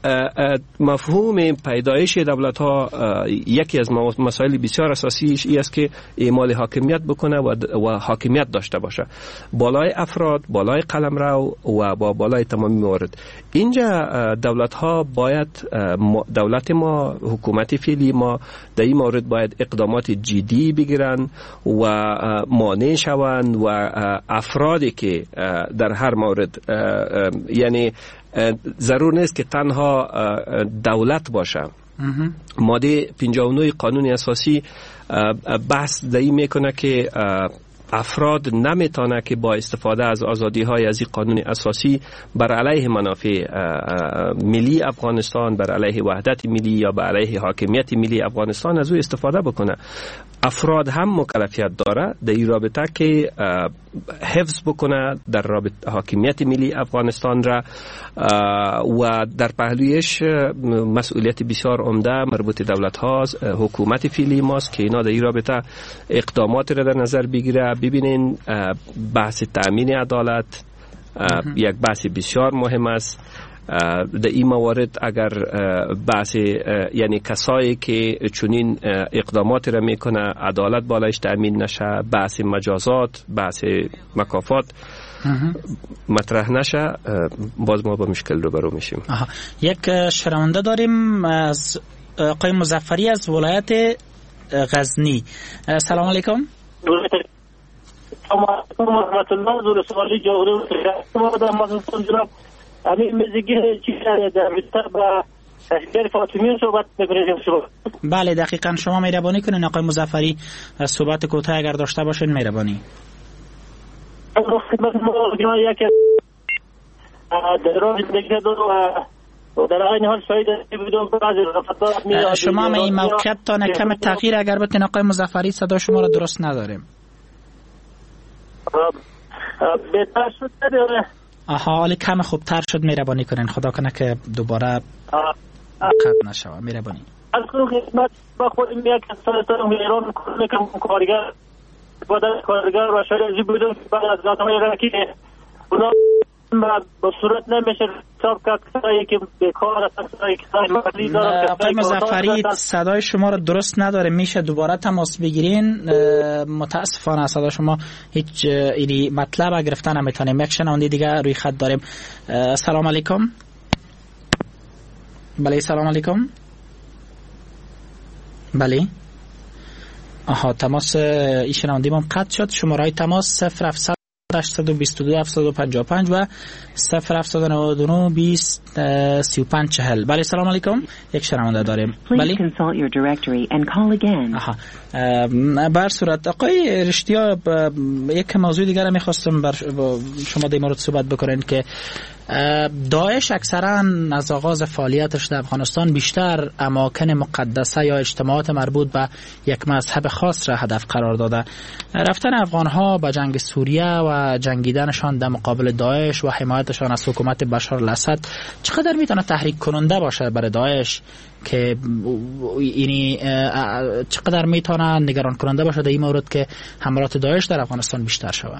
مفهوم پیدایش دولت ها یکی از مسائل بسیار اساسیش این است که اعمال حاکمیت بکنه و, و حاکمیت داشته باشه بالای افراد، بالای قلمرو و با بالای تمامی موارد. اینجا دولت ها باید، دولت ما، حکومت فعلی ما در این مورد باید اقدامات جدی بگیرن و مانع شوند و افرادی که در هر مورد یعنی ضرور نیست که تنها دولت باشه. ماده پنجاه و نه قانون اساسی بحث در این میکنه که افراد نمیتونه که با استفاده از آزادی های از این قانون اساسی بر علیه منافع ملی افغانستان، بر علیه وحدت ملی یا بر علیه حاکمیت ملی افغانستان از او استفاده بکنه. افراد هم مکلفیت داره در این رابطه که حفظ بکنه در رابطه حاکمیت ملی افغانستان را و در پهلویش مسئولیت بسیار عمده مربوط دولت هاست، حکومت فعلی ماست که اینا در این رابطه اقدامات را در نظر بگیره. ببینین بحث تأمین عدالت یک بحث بسیار مهم است. در این موارد اگر بحث یعنی کسایی که چنین اقدامات را میکنه عدالت بالایش تأمین نشه، بحث مجازات، بحث مکافات مطرح نشه، باز ما با مشکل روبرو میشیم. آها. یک شنونده داریم از آقای مظفری از ولایت غزنی. سلام علیکم. سلام علیکم و رحمت الله. زور سوالی جواب همین مزگی چیزی در رابطه با تشکیل فاطمیون صحبت میکنیم شما. بله دقیقاً، شما مهربانی کنین آقای مظفری صحبت کوتاه اگر داشته باشین مهربانی. خدمت ما یک در راه زندگی دارم و در این حال شاید بدون بعضی رفتارات میاد. شما این موقعیت تان کم تغییر اگر بتین آقای مظفری، صدا شما را درست نداریم. بهتر شد نداره. آها، حالی کم خوبتر شد، مهربانی کنین خدا کنه که دوباره قطع نشوه. مهربانی. از کنم خدمت با خودم یک سالتان ایران کنم کارگر بودن کارگر و شاید بودم بعد از گاتمای رکی اونا با صورت نمیشه حساب کرد کسایی که بیکار هستن، کسایی که مالی دارن. آقای مظفری صدای شما رو درست نداره، میشه دوباره تماس بگیرین؟ متاسفانه صدا شما هیچ ایری مطلب گرفتن نمیتونیم. یک شنونده دیگه روی خط داریم. سلام علیکم. بله سلام علیکم. بله. آها، تماس این شنونده ما قطع شد. شماره های تماس صفر هفتصد هشتصد و بیست و دو هفتصد و پنجاه و پنج و صفر هفتصد و نود و نه بیست سی و پنج چهل. بله سلام علیکم. یک شنونده داریم. بله. آها. بر صورت آقای رشتیا یک موضوع دیگر میخواستم بر شما در مورد صحبت بکنین که داعش اکثرا از آغاز فعالیتش در افغانستان بیشتر اماکن مقدسه یا اجتماعات مربوط به یک مذهب خاص را هدف قرار داده. رفتن افغانها به جنگ سوریه و جنگیدنشان در مقابل داعش و حمایتشان از حکومت بشار الاسد چقدر میتونه تحریک کننده باشه برای داعش که یعنی چقدر میتونه نگران کننده باشه در این مورد که حملات داعش در افغانستان بیشتر شود؟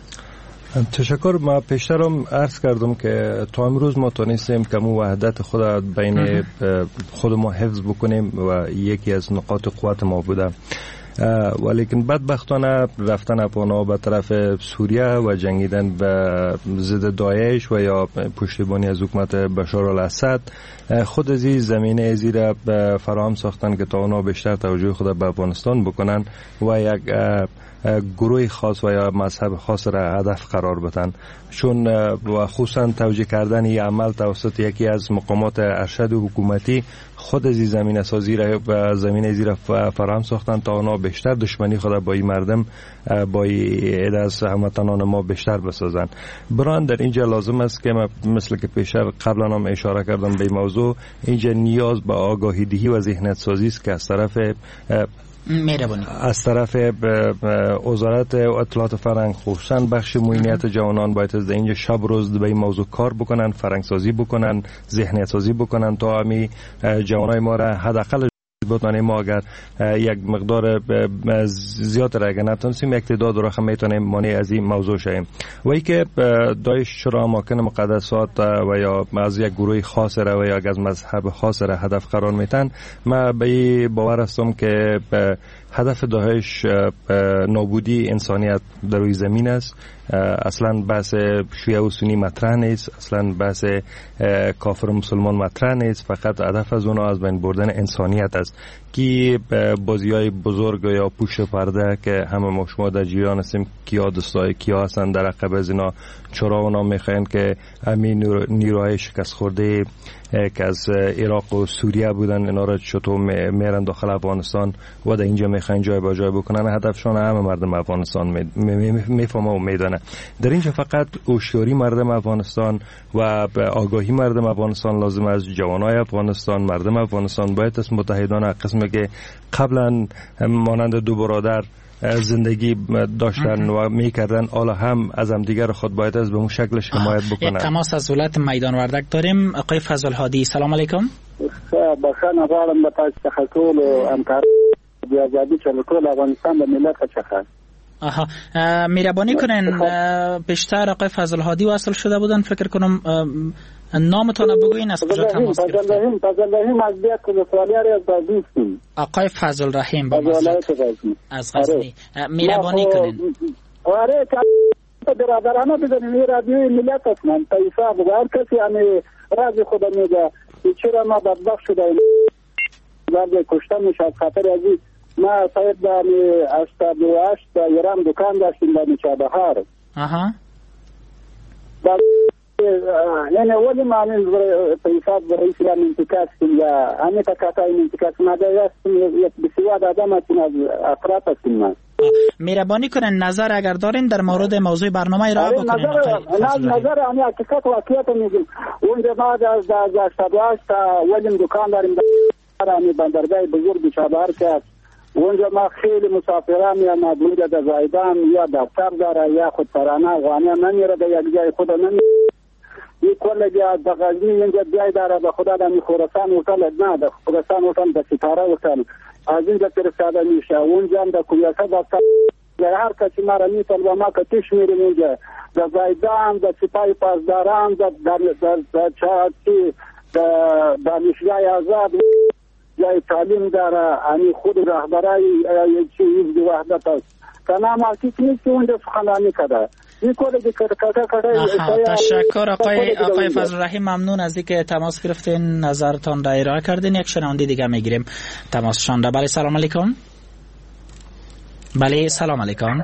تشکر. ما پیشترم عرض کردم که تا امروز ما تونستیم که مو وحدت خود بین خود ما حفظ بکنیم و یکی از نقاط قوت ما بوده، ولیکن بدبختانه رفتن افغان‌ها به طرف سوریه و جنگیدن به ضد داعش و یا پشتیبانی از حکومت بشار الاسد خود از این زمینه ازی را فراهم ساختن که تا اونا بیشتر توجه خود به افغانستان بکنن و یک گروه خاص و یا مذهب خاص را هدف قرار بدن، چون و خصوصا توجیه کردن این عمل توسط یکی از مقامات ارشد حکومتی خود از این زمینه سازی را و زمینه ازی را فراهم ساختن تا اونا بیشتر دشمنی خود با این مردم با این از هموطنان ما بیشتر بسازن. بران در اینجا لازم است که مثل که پیشتر قبلا هم اشاره کردم به موضوع، اینجا نیاز به آگاهی دهی و ذهنیت سازی است که از طرف مهربانی از طرف وزارت اطلاعات فرهنگ خصوصا بخش معینیت جوانان باید از اینجا شب روز به این موضوع کار بکنن، فرهنگ سازی بکنن، ذهنیت سازی بکنن تا همی جوانای ما را حداقل بتونیم ما اگر یک مقدار زیاد را اگر نتونستیم یک تعداد را هم میتونیم مانع از این موضوع شیم. و ای که داعش چرا اماکن مقدسات و یا از یک گروه خاص را و یا از مذهب خاص را هدف قرار میتن، ما به باور هستم که هدف داعش نابودی انسانیت در روی زمین است. اصلا بحث شیعه و سنی مطرح نیست، اصلا بحث کافر و مسلمان مطرح نیست، فقط هدف از اونا از بین بردن انسانیت است که بازی‌های بزرگ یا پشت پرده که همه ما شما در جریان هستیم کیا دوستای کیا هستن در عقب از اینا، چرا اونا میخواین که همین نیروهای شکست خورده که از عراق و سوریه بودن اینا را چطور میرن داخل افغانستان و در اینجا میخواین جای با جای بکنن. هدفشون همه مردم افغانستان میفهمه و میدانه. در اینجا فقط هوشیاری مردم افغانستان و آگاهی مردم افغانستان لازم است. جوانای افغانستان، مردم افغانستان باید از متحدان قسمی که قبلا مانند دو برادر زندگی داشتن و میکردن حالا هم از هم دیگر خود باید از به اون شکلش حمایت بکنن. تماس از ولایت میدان وردک داریم. آقای فضل هادی، سلام علیکم. بخیر غواړم به تاسو څخه ټول همکار د ازادي چې ټول افغانستان د ملت څخه آها مهربانی کنین بیشتر آقای فضل هادی وصل شده بودن، فکر کنم نامتون بگوین از کجا تماس گرفتید؟ فضل رحیم فضل رحیم از بیت کلسوالیاری از غزنی. آقای فضل رحیم با مزد از غزنی مهربانی کنین. آره که برادرانه بزنیم رادیوی ملت هستم تایفا بود، هر کسی همه راز خود میگه چرا ما بدبخت شدیم بعد کشتن میشه از خاطر ازی. ما صاحب در هشتاد و هشت در ایران دکان داشتیم در چابهار. آها یعنی ولی ما این پیسات برای اسلام انتکاس کنیم یا همه تکاتای انتکاس ما در یک بسیار آدم هستیم از افراد هستیم ما. مهربانی کنن نظر اگر دارین در مورد موضوع برنامه را بکنین. نظر نظر همه حقیقت واقعیت میگیم. اونجا ما از هشتاد و هشت ولیم دکان داریم در همه بندرگاه بزرگ چابهار که اونجا ما خیلی مسافران یا مدونجا در زایدان یا دفتر داره یا خود سرانه افغانی نمیره در یک جای خود نمیره. این کل جا در غزنی اینجا جای داره به خدا در خراسان هتل نه در خراسان هتل در ستاره هتل از اینجا فرستاده میشه. اونجا هم در کویاسه دفتر در هر کسی ما را میتن و ما کتیش میریم اونجا در زایدان در سپاه پاسداران در در چهارچی در دانشگاه آزاد جای تعلیم داره. همی خود رهبرای چیز وحدت است کنام حقیق نیست که اونجا سخنرانی کرده. تشکر آقای آقای فضل رحیم، ممنون از اینکه تماس گرفتین، نظرتان را ارائه کردین. یک شنونده دیگه میگیریم تماسشان را. بله سلام علیکم. بله سلام علیکم.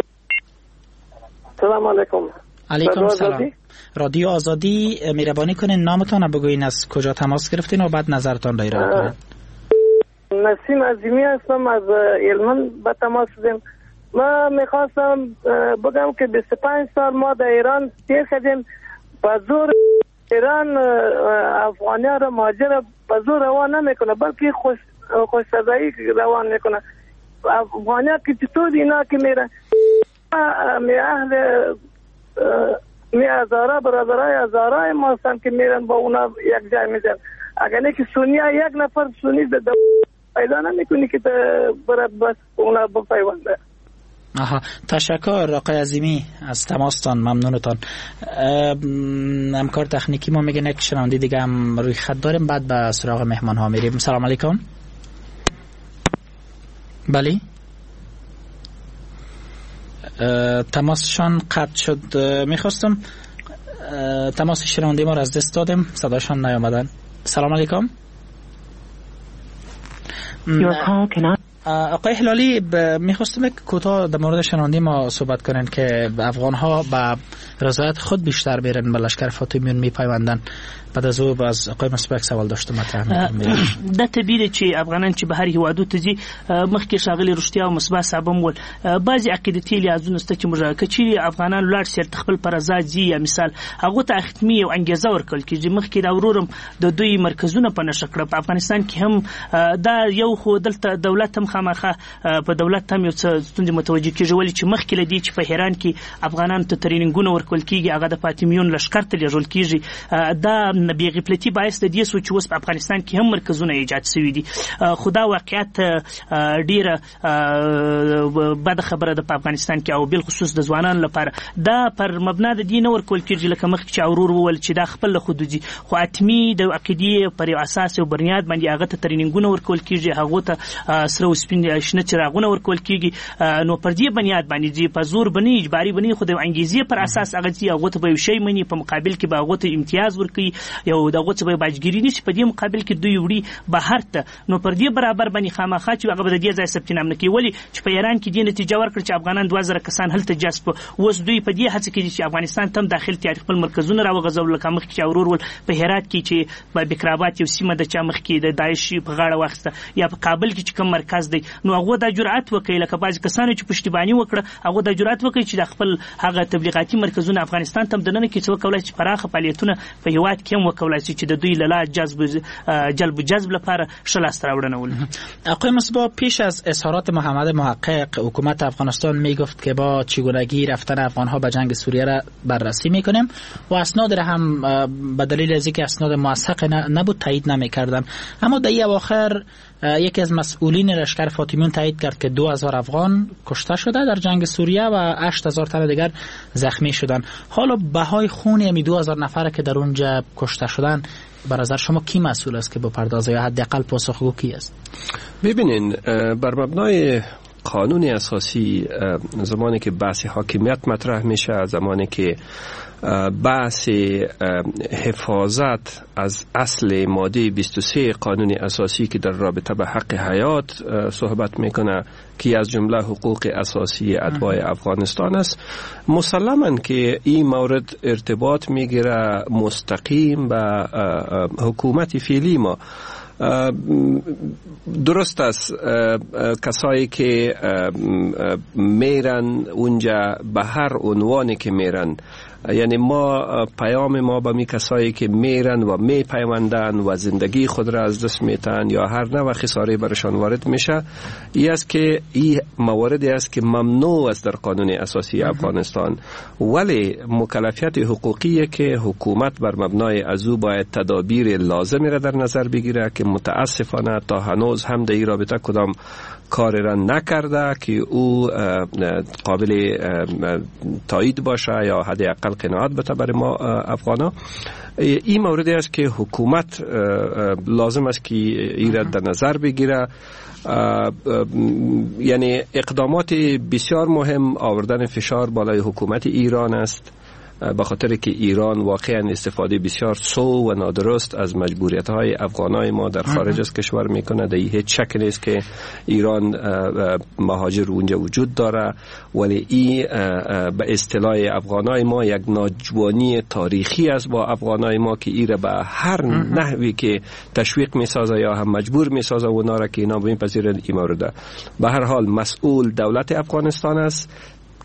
سلام علیکم. علیکم سلام. رادیو آزادی، مهربانی کنین نامتان را بگوین، از کجا تماس گرفتین و بعد نظرتان را ارائه کنین. نسیم عظیمی هستم از هلمند به تماس شدیم. ما میخواستم بگم که بیست و پنج سال ما در ایران تیر کردیم، با زور ایران افغانیا را مهاجر به زور روان نمیکنه، بلکه خوش خوش‌سزایی روان میکنه. افغانیا که چطور اینا که میرن می اهل می ازاره برادرای ازاره ما هستن که میرن با اونا یک جای میزن. اگر نه که سونیا یک نفر سونی پیدا نمیکنی که برد بس اونا بپیونده. آها، تشکر آقای عظیمی از تماستان، ممنونتان. همکار تکنیکی ما میگه یک شنونده دیگه هم روی خط داریم، بعد به سراغ مهمان ها میریم. سلام علیکم. بله، تماسشان قطع شد. میخواستم تماس شنونده ما را از دست دادیم، صداشان نیامدن. سلام علیکم. آقای هلالی، میخواستم که کوتاه در مورد شنونده ما صحبت کنن که افغان ها به رضایت خود بیشتر بیرن به لشکر فاطمیون میپیوندن. بعد از او باز آقای مسبک سوال داشته مطرح میکنم. د طبیعي چې افغانان چې بهر هیوادو ته ځي، مخکې ښاغلي رښتیا او مصباح صاحب هم ول بعضې عقیدتي لحاظونه شته چې موږ که چیرې افغانان لاړ شي خپل پر ازاد ځي، یا مثال هغو ته حتمي یو انګېزه ورکړل کېږي. مخکې دا ورور هم د دوی مرکزونه په نښه کړه. په افغانستان کې هم دا یو خو دلته دولت هم خامخا په دولت هم یو څه ستونزې متوجه کېږي، ولې چې مخکې له دې چې په هران کې افغانانو ته ترینینګونه ورکول کېږي، هغه د فاطمیون لښکر ته لېږل کېږي. دا بې غفلتي باعث د دې سو چې اوس په افغانستان کې هم مرکزونه ایجاد شوي دي. خو دا واقعیت ډیره بده خبره ده په افغانستان کې، او بل خصوص د ځوانانو لپاره دا پر مبنا د دې نه ورکول کېږي لکه مخکې چې اورور وویل چې دا خپل له خود ځي، خو حتمي د عقیدې پر یو اساس او بنیاد باندې هغه ته ترینینګونه ورکول کېږي، هغه ته سره او سپین شنه چراغونه ورکول کېږي. نو پر دې بنیاد باندې ځي، په زور باندې اجباري باندې، خو د انګیزې پر اساس هغه ځي، هغه ته به یو شی مني، په مقابل کې به هغه ته امتیاز ورکوي، یو دغه څه به باجګیري نشي، په دې مقابل کې دوی وړي بهر ته. نو پر دې برابر باندې خامخا چې هغه به د دې ځای ثبت نام نه کوي، ولې چې په ایران کې دې نتیجه ورکړه چې افغانان دوه زره کسان هلته جذب، اوس دوی په دې هڅه کوي چې افغانستان ته هم داخل تاریخ خپل مرکزونه راوغځول. لکه مخکې چې اورور ول په هرات کې چې په بکرابات یو سیمه د چا مخکې د داعش په غاړه واخیسته، یا په کابل کې چې کوم مرکز دی، نو هغه دا جرأت وکړي لکه بعضې کسانو چې پشتیباني وکړه، هغه دا جرأت وکړي چې د خپل هغه تبلیغاتي مرکزونه افغانستان ته هم دننه کې څه وکولای شي، پراخه فعالیتونه په هېواد کې هم وکولای شي چې د دوی له لارې جذب جلب و جذب لپاره ښه لاسته راوړنه ولري. آقای مصباح، پیش از اظهارات محمد محقق، حکومت افغانستان میگفت که با چگونگی رفتن افغانها به جنگ سوریه را بررسی میکنیم و اسناد را هم به دلیل از اینکه اسناد موثق نبود تایید نمیکردن. اما در اواخر یکی از مسئولین لشکر فاطمیون تایید کرد که دو هزار افغان کشته شده در جنگ سوریه و هشت هزار تن دیگر زخمی شدن. حالا بهای خون همی دو هزار نفر که در اونجا کشته شدن، به نظر شما کی مسئول است که بپردازه، یا حداقل پاسخگو کی است؟ ببینین، بر مبنای قانون اساسی زمانی که بحث حاکمیت مطرح میشه، زمانی که بحث حفاظت از اصل ماده بیست و سه قانون اساسی که در رابطه به حق حیات صحبت میکنه که از جمله حقوق اساسی اتباع افغانستان است، مسلماً که این مورد ارتباط میگیره مستقیم به حکومت فعلی ما. درست است کسایی که میرن اونجا به هر عنوانی که میرن، یعنی ما پیام ما به می کسایی که میرن و می پیوندن و زندگی خود را از دست میتن یا هر نوع خساره برشان وارد میشه، این است که این مواردی است که ممنوع است در قانون اساسی افغانستان، ولی مکلفیت حقوقیه که حکومت بر مبنای از او باید تدابیر لازمی را در نظر بگیره که متاسفانه تا هنوز هم در این رابطه کدام کار را نکرده که او قابل تایید باشه یا حداقل قناعت بده برای ما افغانا. این موردی است که حکومت لازم است که این را در نظر بگیره. یعنی اقدامات بسیار مهم آوردن فشار بالای حکومت ایران است، به خاطر که ایران واقعا استفاده بسیار سو و نادرست از مجبوریت های افغانای ما در خارج از کشور میکنه. در این هیچ شک نیست که ایران مهاجر اونجا وجود داره، ولی این به اصطلاح افغانای ما یک ناجوانی تاریخی است با افغانای ما که ایره به هر نحوی که تشویق میسازه یا هم مجبور میسازه اونا را که اینا بپذیرند. این مورد به هر حال مسئول دولت افغانستان است،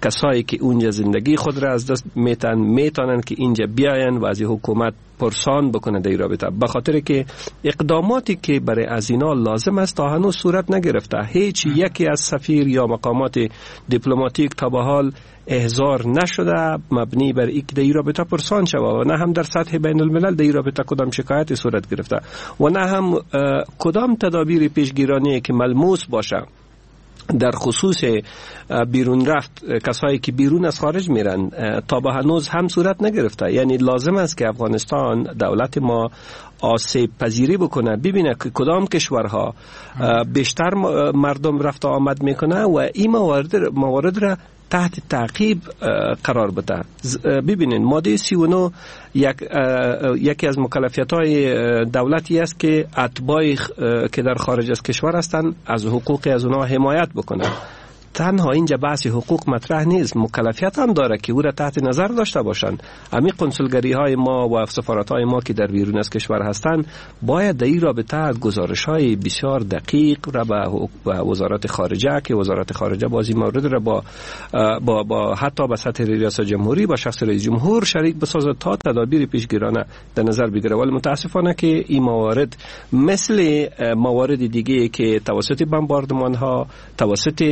کسایی که اونجا زندگی خود را از دست میتن میتونن که اینجا بیاین و از حکومت پرسان بکنه در رابطه، به خاطر که اقداماتی که برای از اینا لازم است تا هنوز صورت نگرفته. هیچ یکی از سفیر یا مقامات دیپلماتیک تا به حال احضار نشده مبنی بر اینکه در رابطه پرسان شود و نه هم در سطح بین الملل در رابطه کدام شکایتی صورت گرفته و نه هم کدام تدابیر پیشگیرانی که ملموس باشه در خصوص بیرون رفت کسایی که بیرون از خارج میرن تا به هنوز هم صورت نگرفته. یعنی لازم است که افغانستان دولت ما آسیب پذیری بکنه، ببینه که کدام کشورها بیشتر مردم رفت آمد میکنه و این موارد موارد را تحت تعقیب قرار بده. ببینین ماده سی و نه یک یکی از مکلفیت‌های دولتی است که اتباعی که در خارج از کشور هستند از حقوق از اونها حمایت بکنه. تنها اینجا بحث حقوق مطرح نیست، مکلفیت هم داره که او را تحت نظر داشته باشند. همین قنسولگری های ما و سفارت های ما که در بیرون از کشور هستند باید در این رابطه گزارش های بسیار دقیق را به وزارت خارجه که وزارت خارجه بازی مورد را با با, با حتی به سطح ریاست جمهوری با شخص رئیس جمهور شریک بسازد تا تدابیر پیشگیرانه در نظر بگیره. ولی متاسفانه که این موارد مثل موارد دیگه که توسط بمباردمان ها، توسط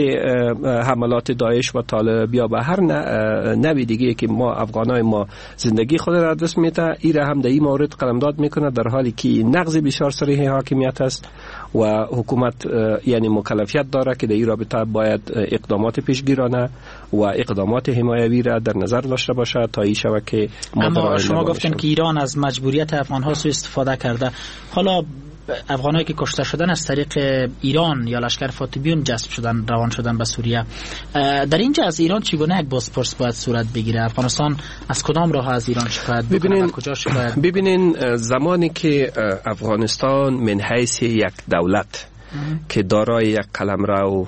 حملات داعش و طالب یا به هر نوع دیگه که ما افغانای ما زندگی خود را دست میته، این را هم در این مورد قلمداد میکنه، در حالی که نقض بسیار صریح حاکمیت است و حکومت یعنی مکلفیت داره که در این رابطه باید اقدامات پیشگیرانه و اقدامات حمایوی را در نظر داشته باشه تا این شود که اما شما گفتن که ایران از مجبوریت افغان ها سوء استفاده کرده. حالا افغانایی که کشته شدن از طریق ایران یا لشکر فاطمیون جذب شدن، روان شدن به سوریه، در اینجا از ایران چگونه یک بازپرس باید صورت بگیره؟ افغانستان از کدام راه از ایران شکایت بکنه و کجا شکایت؟ ببینین زمانی که افغانستان من حیث یک دولت که دارای یک قلمرو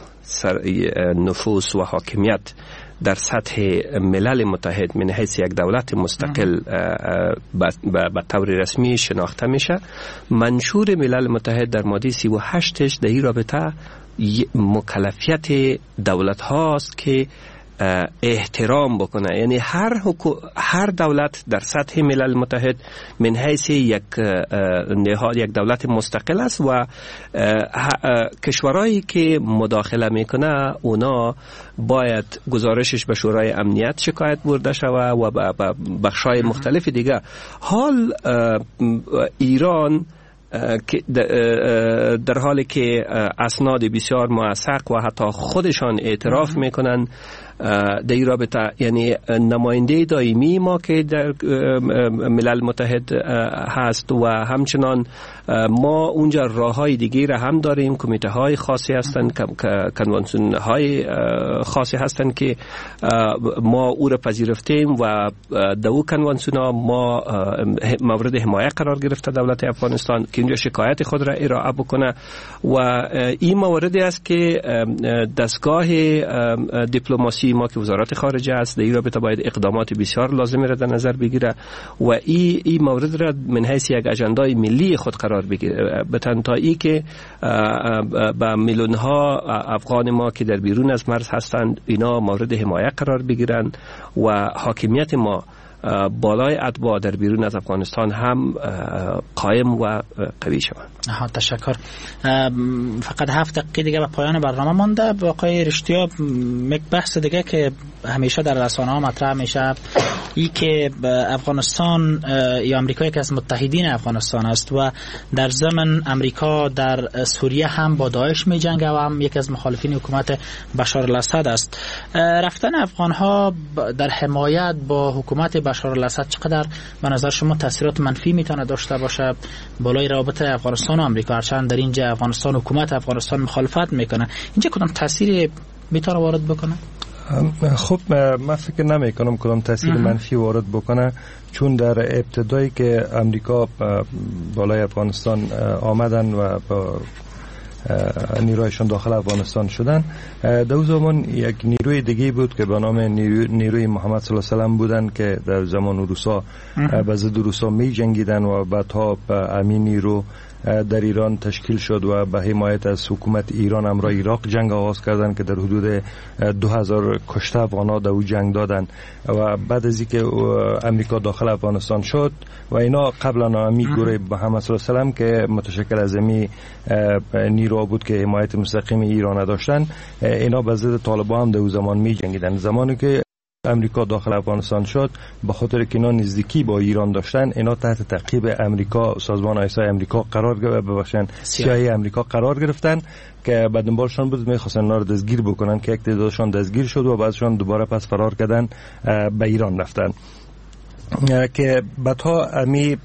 نفوذ و حاکمیت در سطح ملل متحد من حیث یک دولت مستقل به طور رسمی شناخته میشه، منشور ملل متحد در ماده سی و هشتش در این رابطه مکلفیت دولت هاست که احترام بکنه. یعنی هر حکو... هر دولت در سطح ملل متحد من حیث یک نهاد یک دولت مستقل است و کشورهایی که مداخله میکنه اونا باید گزارشش به شورای امنیت شکایت برده شود و به بخشای مختلف دیگه. حال ایران در حالی که اسناد بسیار موثق و حتی خودشان اعتراف میکنن در این رابطه، یعنی نماینده دائمی ما که در ملل متحد هست و همچنان ما اونجا راه های دیگه را هم داریم، کمیته های خاصی هستند، کنوانسیون های خاصی هستند که ما او را پذیرفتیم و در او کنوانسیون ها ما مورد حمایت قرار گرفته دولت افغانستان که اینجا شکایت خود را ارائه بکنه و این موردی است که دستگاه دیپلماسی ما که وزارت خارجه است در این رابطه باید اقدامات بسیار لازمی را در نظر بگیره و این ای مورد را من حیث یک اجندای ملی خود قرار بگیره، به تنهایی که به میلیون ها افغان ما که در بیرون از مرز هستند اینا مورد حمایت قرار بگیرن و حاکمیت ما بالای اتباع در بیرون از افغانستان هم قائم و قوی شود. ها تشکر. فقط هفت دقیقه دیگه به پایان برنامه مانده. آقای رشتیا، یک بحث دیگه که همیشه در رسانه ها مطرح میشه ای که افغانستان یا امریکا که از متحدین افغانستان است و در ضمن امریکا در سوریه هم با داعش می جنگه و هم یک از مخالفین حکومت بشار الاسد است. رفتن افغان ها در حمایت با حکومت بشار الاسد چقدر به نظر شما تاثیرات منفی میتونه داشته باشه بالای روابط افغانستان و امریکا؟ هرچند در اینجا افغانستان حکومت افغانستان مخالفت میکنه، اینجا کدام تاثیر میتونه وارد بکنه؟ خب من فکر نمی کنم کدام تاثیر منفی وارد بکنه، چون در ابتدایی که امریکا بالای افغانستان آمدن و با نیرویشون داخل افغانستان شدن، در اون زمان یک نیروی دیگه بود که به نام نیروی محمد صلی الله علیه و سلم بودن که در زمان روسا به ضد روسا می جنگیدن و بعدها امین نیرو در ایران تشکیل شد و به حمایت از حکومت ایران امرای عراق جنگ آغاز کردن که در حدود دو هزار کشته افغانا در او جنگ دادن و بعد از اینکه امریکا داخل افغانستان شد و اینا قبلا امی گروه محمد صلی الله علیه و سلم که متشکل از امی نیرو بود که حمایت مستقیم ایران داشتن، اینا به ضد طالبان هم در او زمان می جنگیدن. زمانی که امریکا داخل افغانستان شد به خاطر که اینا نزدیکی با ایران داشتن، اینا تحت تعقیب امریکا، سازمان آیسای امریکا قرار ببخشن سیایی امریکا قرار گرفتن که بعد دنبالشان بود میخواستن اونا رو دستگیر بکنن که یک تعدادشان دستگیر شد و بعدشان دوباره پس فرار کردن به ایران رفتن که بعدها امی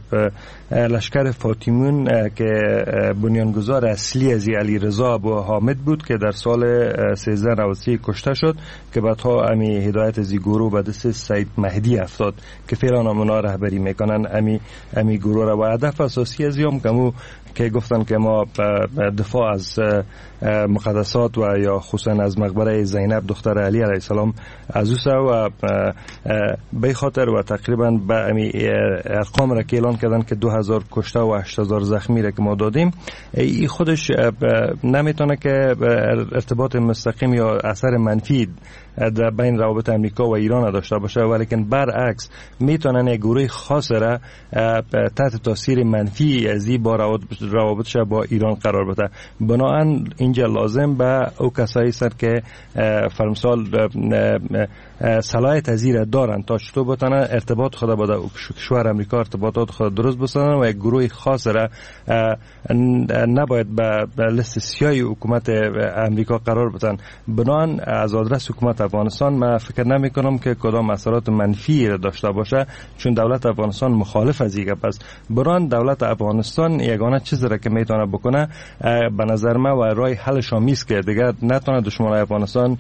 لشکر فاطمیون که بنیانگذار اصلی از علی رضا ابو حامد بود که در سال سیزده نود و سه کشته شد که بعدها امی هدایت از گروه به دست سید مهدی افتاد که فعلا اونا رهبری میکنن امی امی گروه را. و هدف اساسی از یوم کمو که گفتن که ما دفاع از مقدسات و یا خصوصا از مقبره زینب دختر علی علیه السلام از اوسه و به خاطر و تقریبا به امی ارقام را که اعلان کردن که دو هزار کشته و هشت هزار زخمی را که ما دادیم، این خودش نمیتونه که ارتباط مستقیم یا اثر منفی در بین روابط امریکا و ایران داشته باشه، ولیکن برعکس میتونن یک گروه خاص را تحت تاثیر منفی از این با روابطش با ایران قرار بده. بنابراین اینجا لازم به او کسایی است که فرمسال صلاحیت از این دارن تا چطور بتونن ارتباط خود با کشور امریکا ارتباطات خود درست بسازن و یک گروه خاص را نباید به لیست سیاهی حکومت امریکا قرار بدن. بنابراین از آدرس حکومت افغانستان من فکر نمی کنم که کدام اثرات منفی را داشته باشه، چون دولت افغانستان مخالف از این است. بنابراین دولت افغانستان یگانه چیزی را که میتونه بکنه به نظر من و راه حلش آمیز که دیگر نتونه دشمنای افغانستان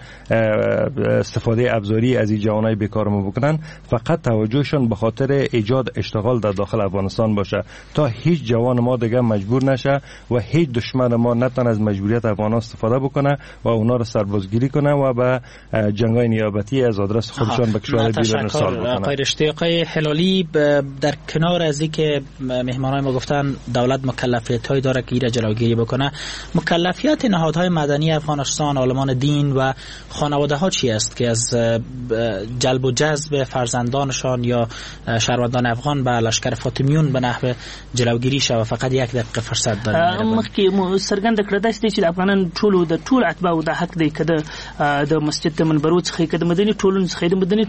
استفاده ابزاری از این جوانای بیکارمو بکنن، فقط توجهشون به خاطر ایجاد اشتغال در داخل افغانستان باشه تا هیچ جوان ما دیگه مجبور نشه و هیچ دشمن ما نتونه از مجبوریت افغان استفاده بکنه و اونا رو سربازگیری کنه و به جنگای نیابتی از آدرس خودشان به کشور دیگر ارسال بکنه. آقای رشته، آقای هلالی، در کنار از اینکه مهمانای ما گفتن دولت مکلفیت‌هایی داره که ایره جلوگیری بکنه، مکلفیت نهادهای مدنی افغانستان، عالمان دین و خانواده ها چی است که از جلب و جذب فرزندانشان یا شهروندان افغان به لشکر فاطمیون به نحو جلوگیری شوه؟ فقط یک دقیقه فرصت داریم. مخکې مو څرګنده کړه داسې دی چې د افغانانو ټولو د ټول اتباعو د حق دی که د مسجد د منبرو څخه که د مدني ټولنو څخه د مدني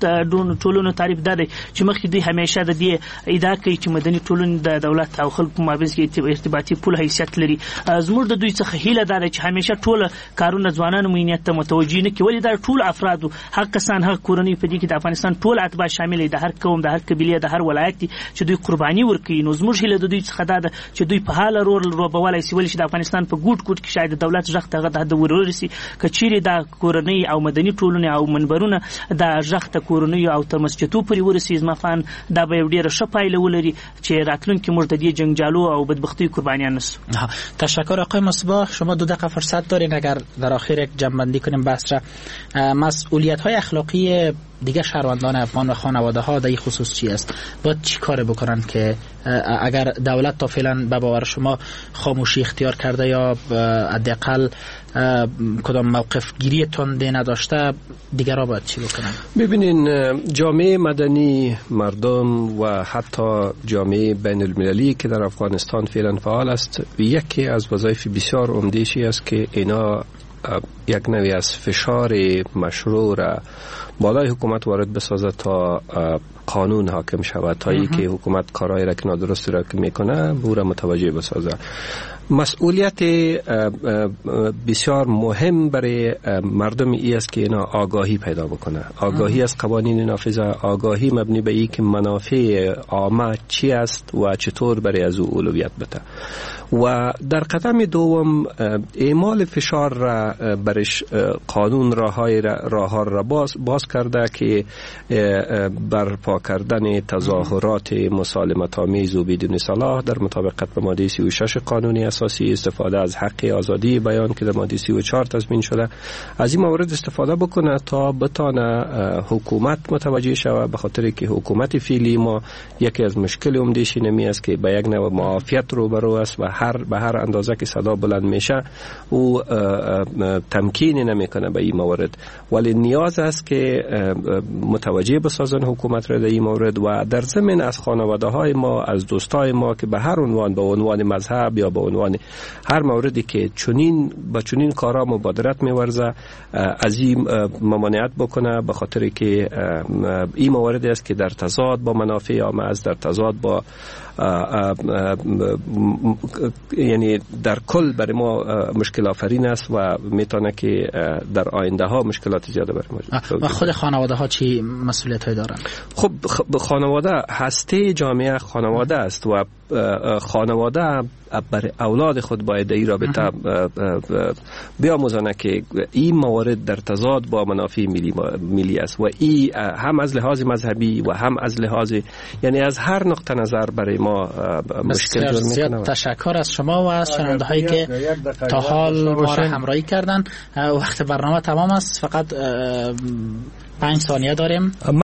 ټولنو تعریف دا دی چې مخکې دوی همیشه د دې ادعا کوي چې مدني ټولنې د دولت او خلکو په مابینځ کې ارتباطي پول حیثیت لري. زموږ د دوی څخه هیله دا ده چې همیشه ټول کارونه ځوانانو مینیت ته متوجه نه کړي، ولې دا ټول افرادو هغه کسان هغه کورنۍ په دې کې د افغانستان ټول اتباع شامل دي، د هر قوم د هر قبیله د هر ولایت دي چې دوی قرباني ورکوي. نو زموږ هیله د دوی څخه دا ده چې دوی په حال رول روبولی سي، ولې چې د افغانستان په ګوټ ګوټ کې شاید د دولت غږ ته هغه د حد ورورسي که چیرې دا کورنۍ او مدني ټولنې او منبرونه دا غږ ته کورنۍ او تر مسجدو پورې ورسي، زما فان دا به یو ډېره ښه پایله ولري چې راتلونکي موږ د دې جنګجالو او بدبختیو قربانیان نسو. تشکر آقای مصباح. شما دو دقیقه فرصت دارین اگر در آخر یک جمع‌بندی کنیم بحث را. مسئولیت‌های اخلاقی دیگه شهروندان افغان و خانواده ها در این خصوص چی است؟ باید چی کار بکنن که اگر دولت تا فعلا به باور شما خاموشی اختیار کرده یا حداقل کدام موقف گیری تنده نداشته، دیگر را باید چی بکنن؟ ببینین جامعه مدنی، مردم و حتی جامعه بین المللی که در افغانستان فعلا فعال است، یکی از وظایف بسیار عمده‌ای است که اینا یک نوعی از فشار مشروع را بالای حکومت وارد بسازه تا قانون حاکم شود، تا ای که حکومت کارهای را که نادرست را که میکنه او را متوجه بسازه. مسئولیت بسیار مهم برای مردم ای است که اینا آگاهی پیدا بکنه، آگاهی از قوانین نافذه، آگاهی مبنی به ای که منافع عامه چی است و چطور برای از او اولویت بده. و در قدم دوم اعمال فشار را برش قانون راههای راه را باز باز باز کرده که برپا کردن تظاهرات مسالمت آمیز و بدون سلاح در مطابقت به ماده سی و شش قانون اساسی، استفاده از حق آزادی بیان که در ماده سی و چهار تضمین شده، از این موارد استفاده بکنه تا بتانه حکومت متوجه شود، به خاطر که حکومت فعلی ما یکی از مشکل عمده‌اش نمی است که به یک نوع معافیت روبرو است و هر به هر اندازه که صدا بلند میشه او تمکین نمیکنه به این موارد، ولی نیاز است که متوجه بسازن حکومت را در این مورد و در ضمن از خانواده های ما، از دوستای ما که به هر عنوان، به عنوان مذهب یا به عنوان هر موردی که چنین با چنین کارا مبادرت می‌ورزه از این ممانعت بکنه، به خاطر که این موارد است که در تضاد با منافع عامه است، در تضاد با یعنی در کل برای ما مشکل آفرین است و میتونه که در آینده ها مشکلات زیاده برای ما. و خود خانواده ها چی مسئولیت های دارن؟ خب خانواده هسته جامعه خانواده است و خانواده برای اولاد خود باید این رابطه بیاموزانه که این موارد در تضاد با منافع ملی, ملی است و این هم از لحاظ مذهبی و هم از لحاظ یعنی از هر نقطه نظر برای ما مشکل جور میکنه. تشکر از شما و از شنونده هایی که تا حال ما را همراهی کردن. وقت برنامه تمام است، فقط پنج ثانیه داریم.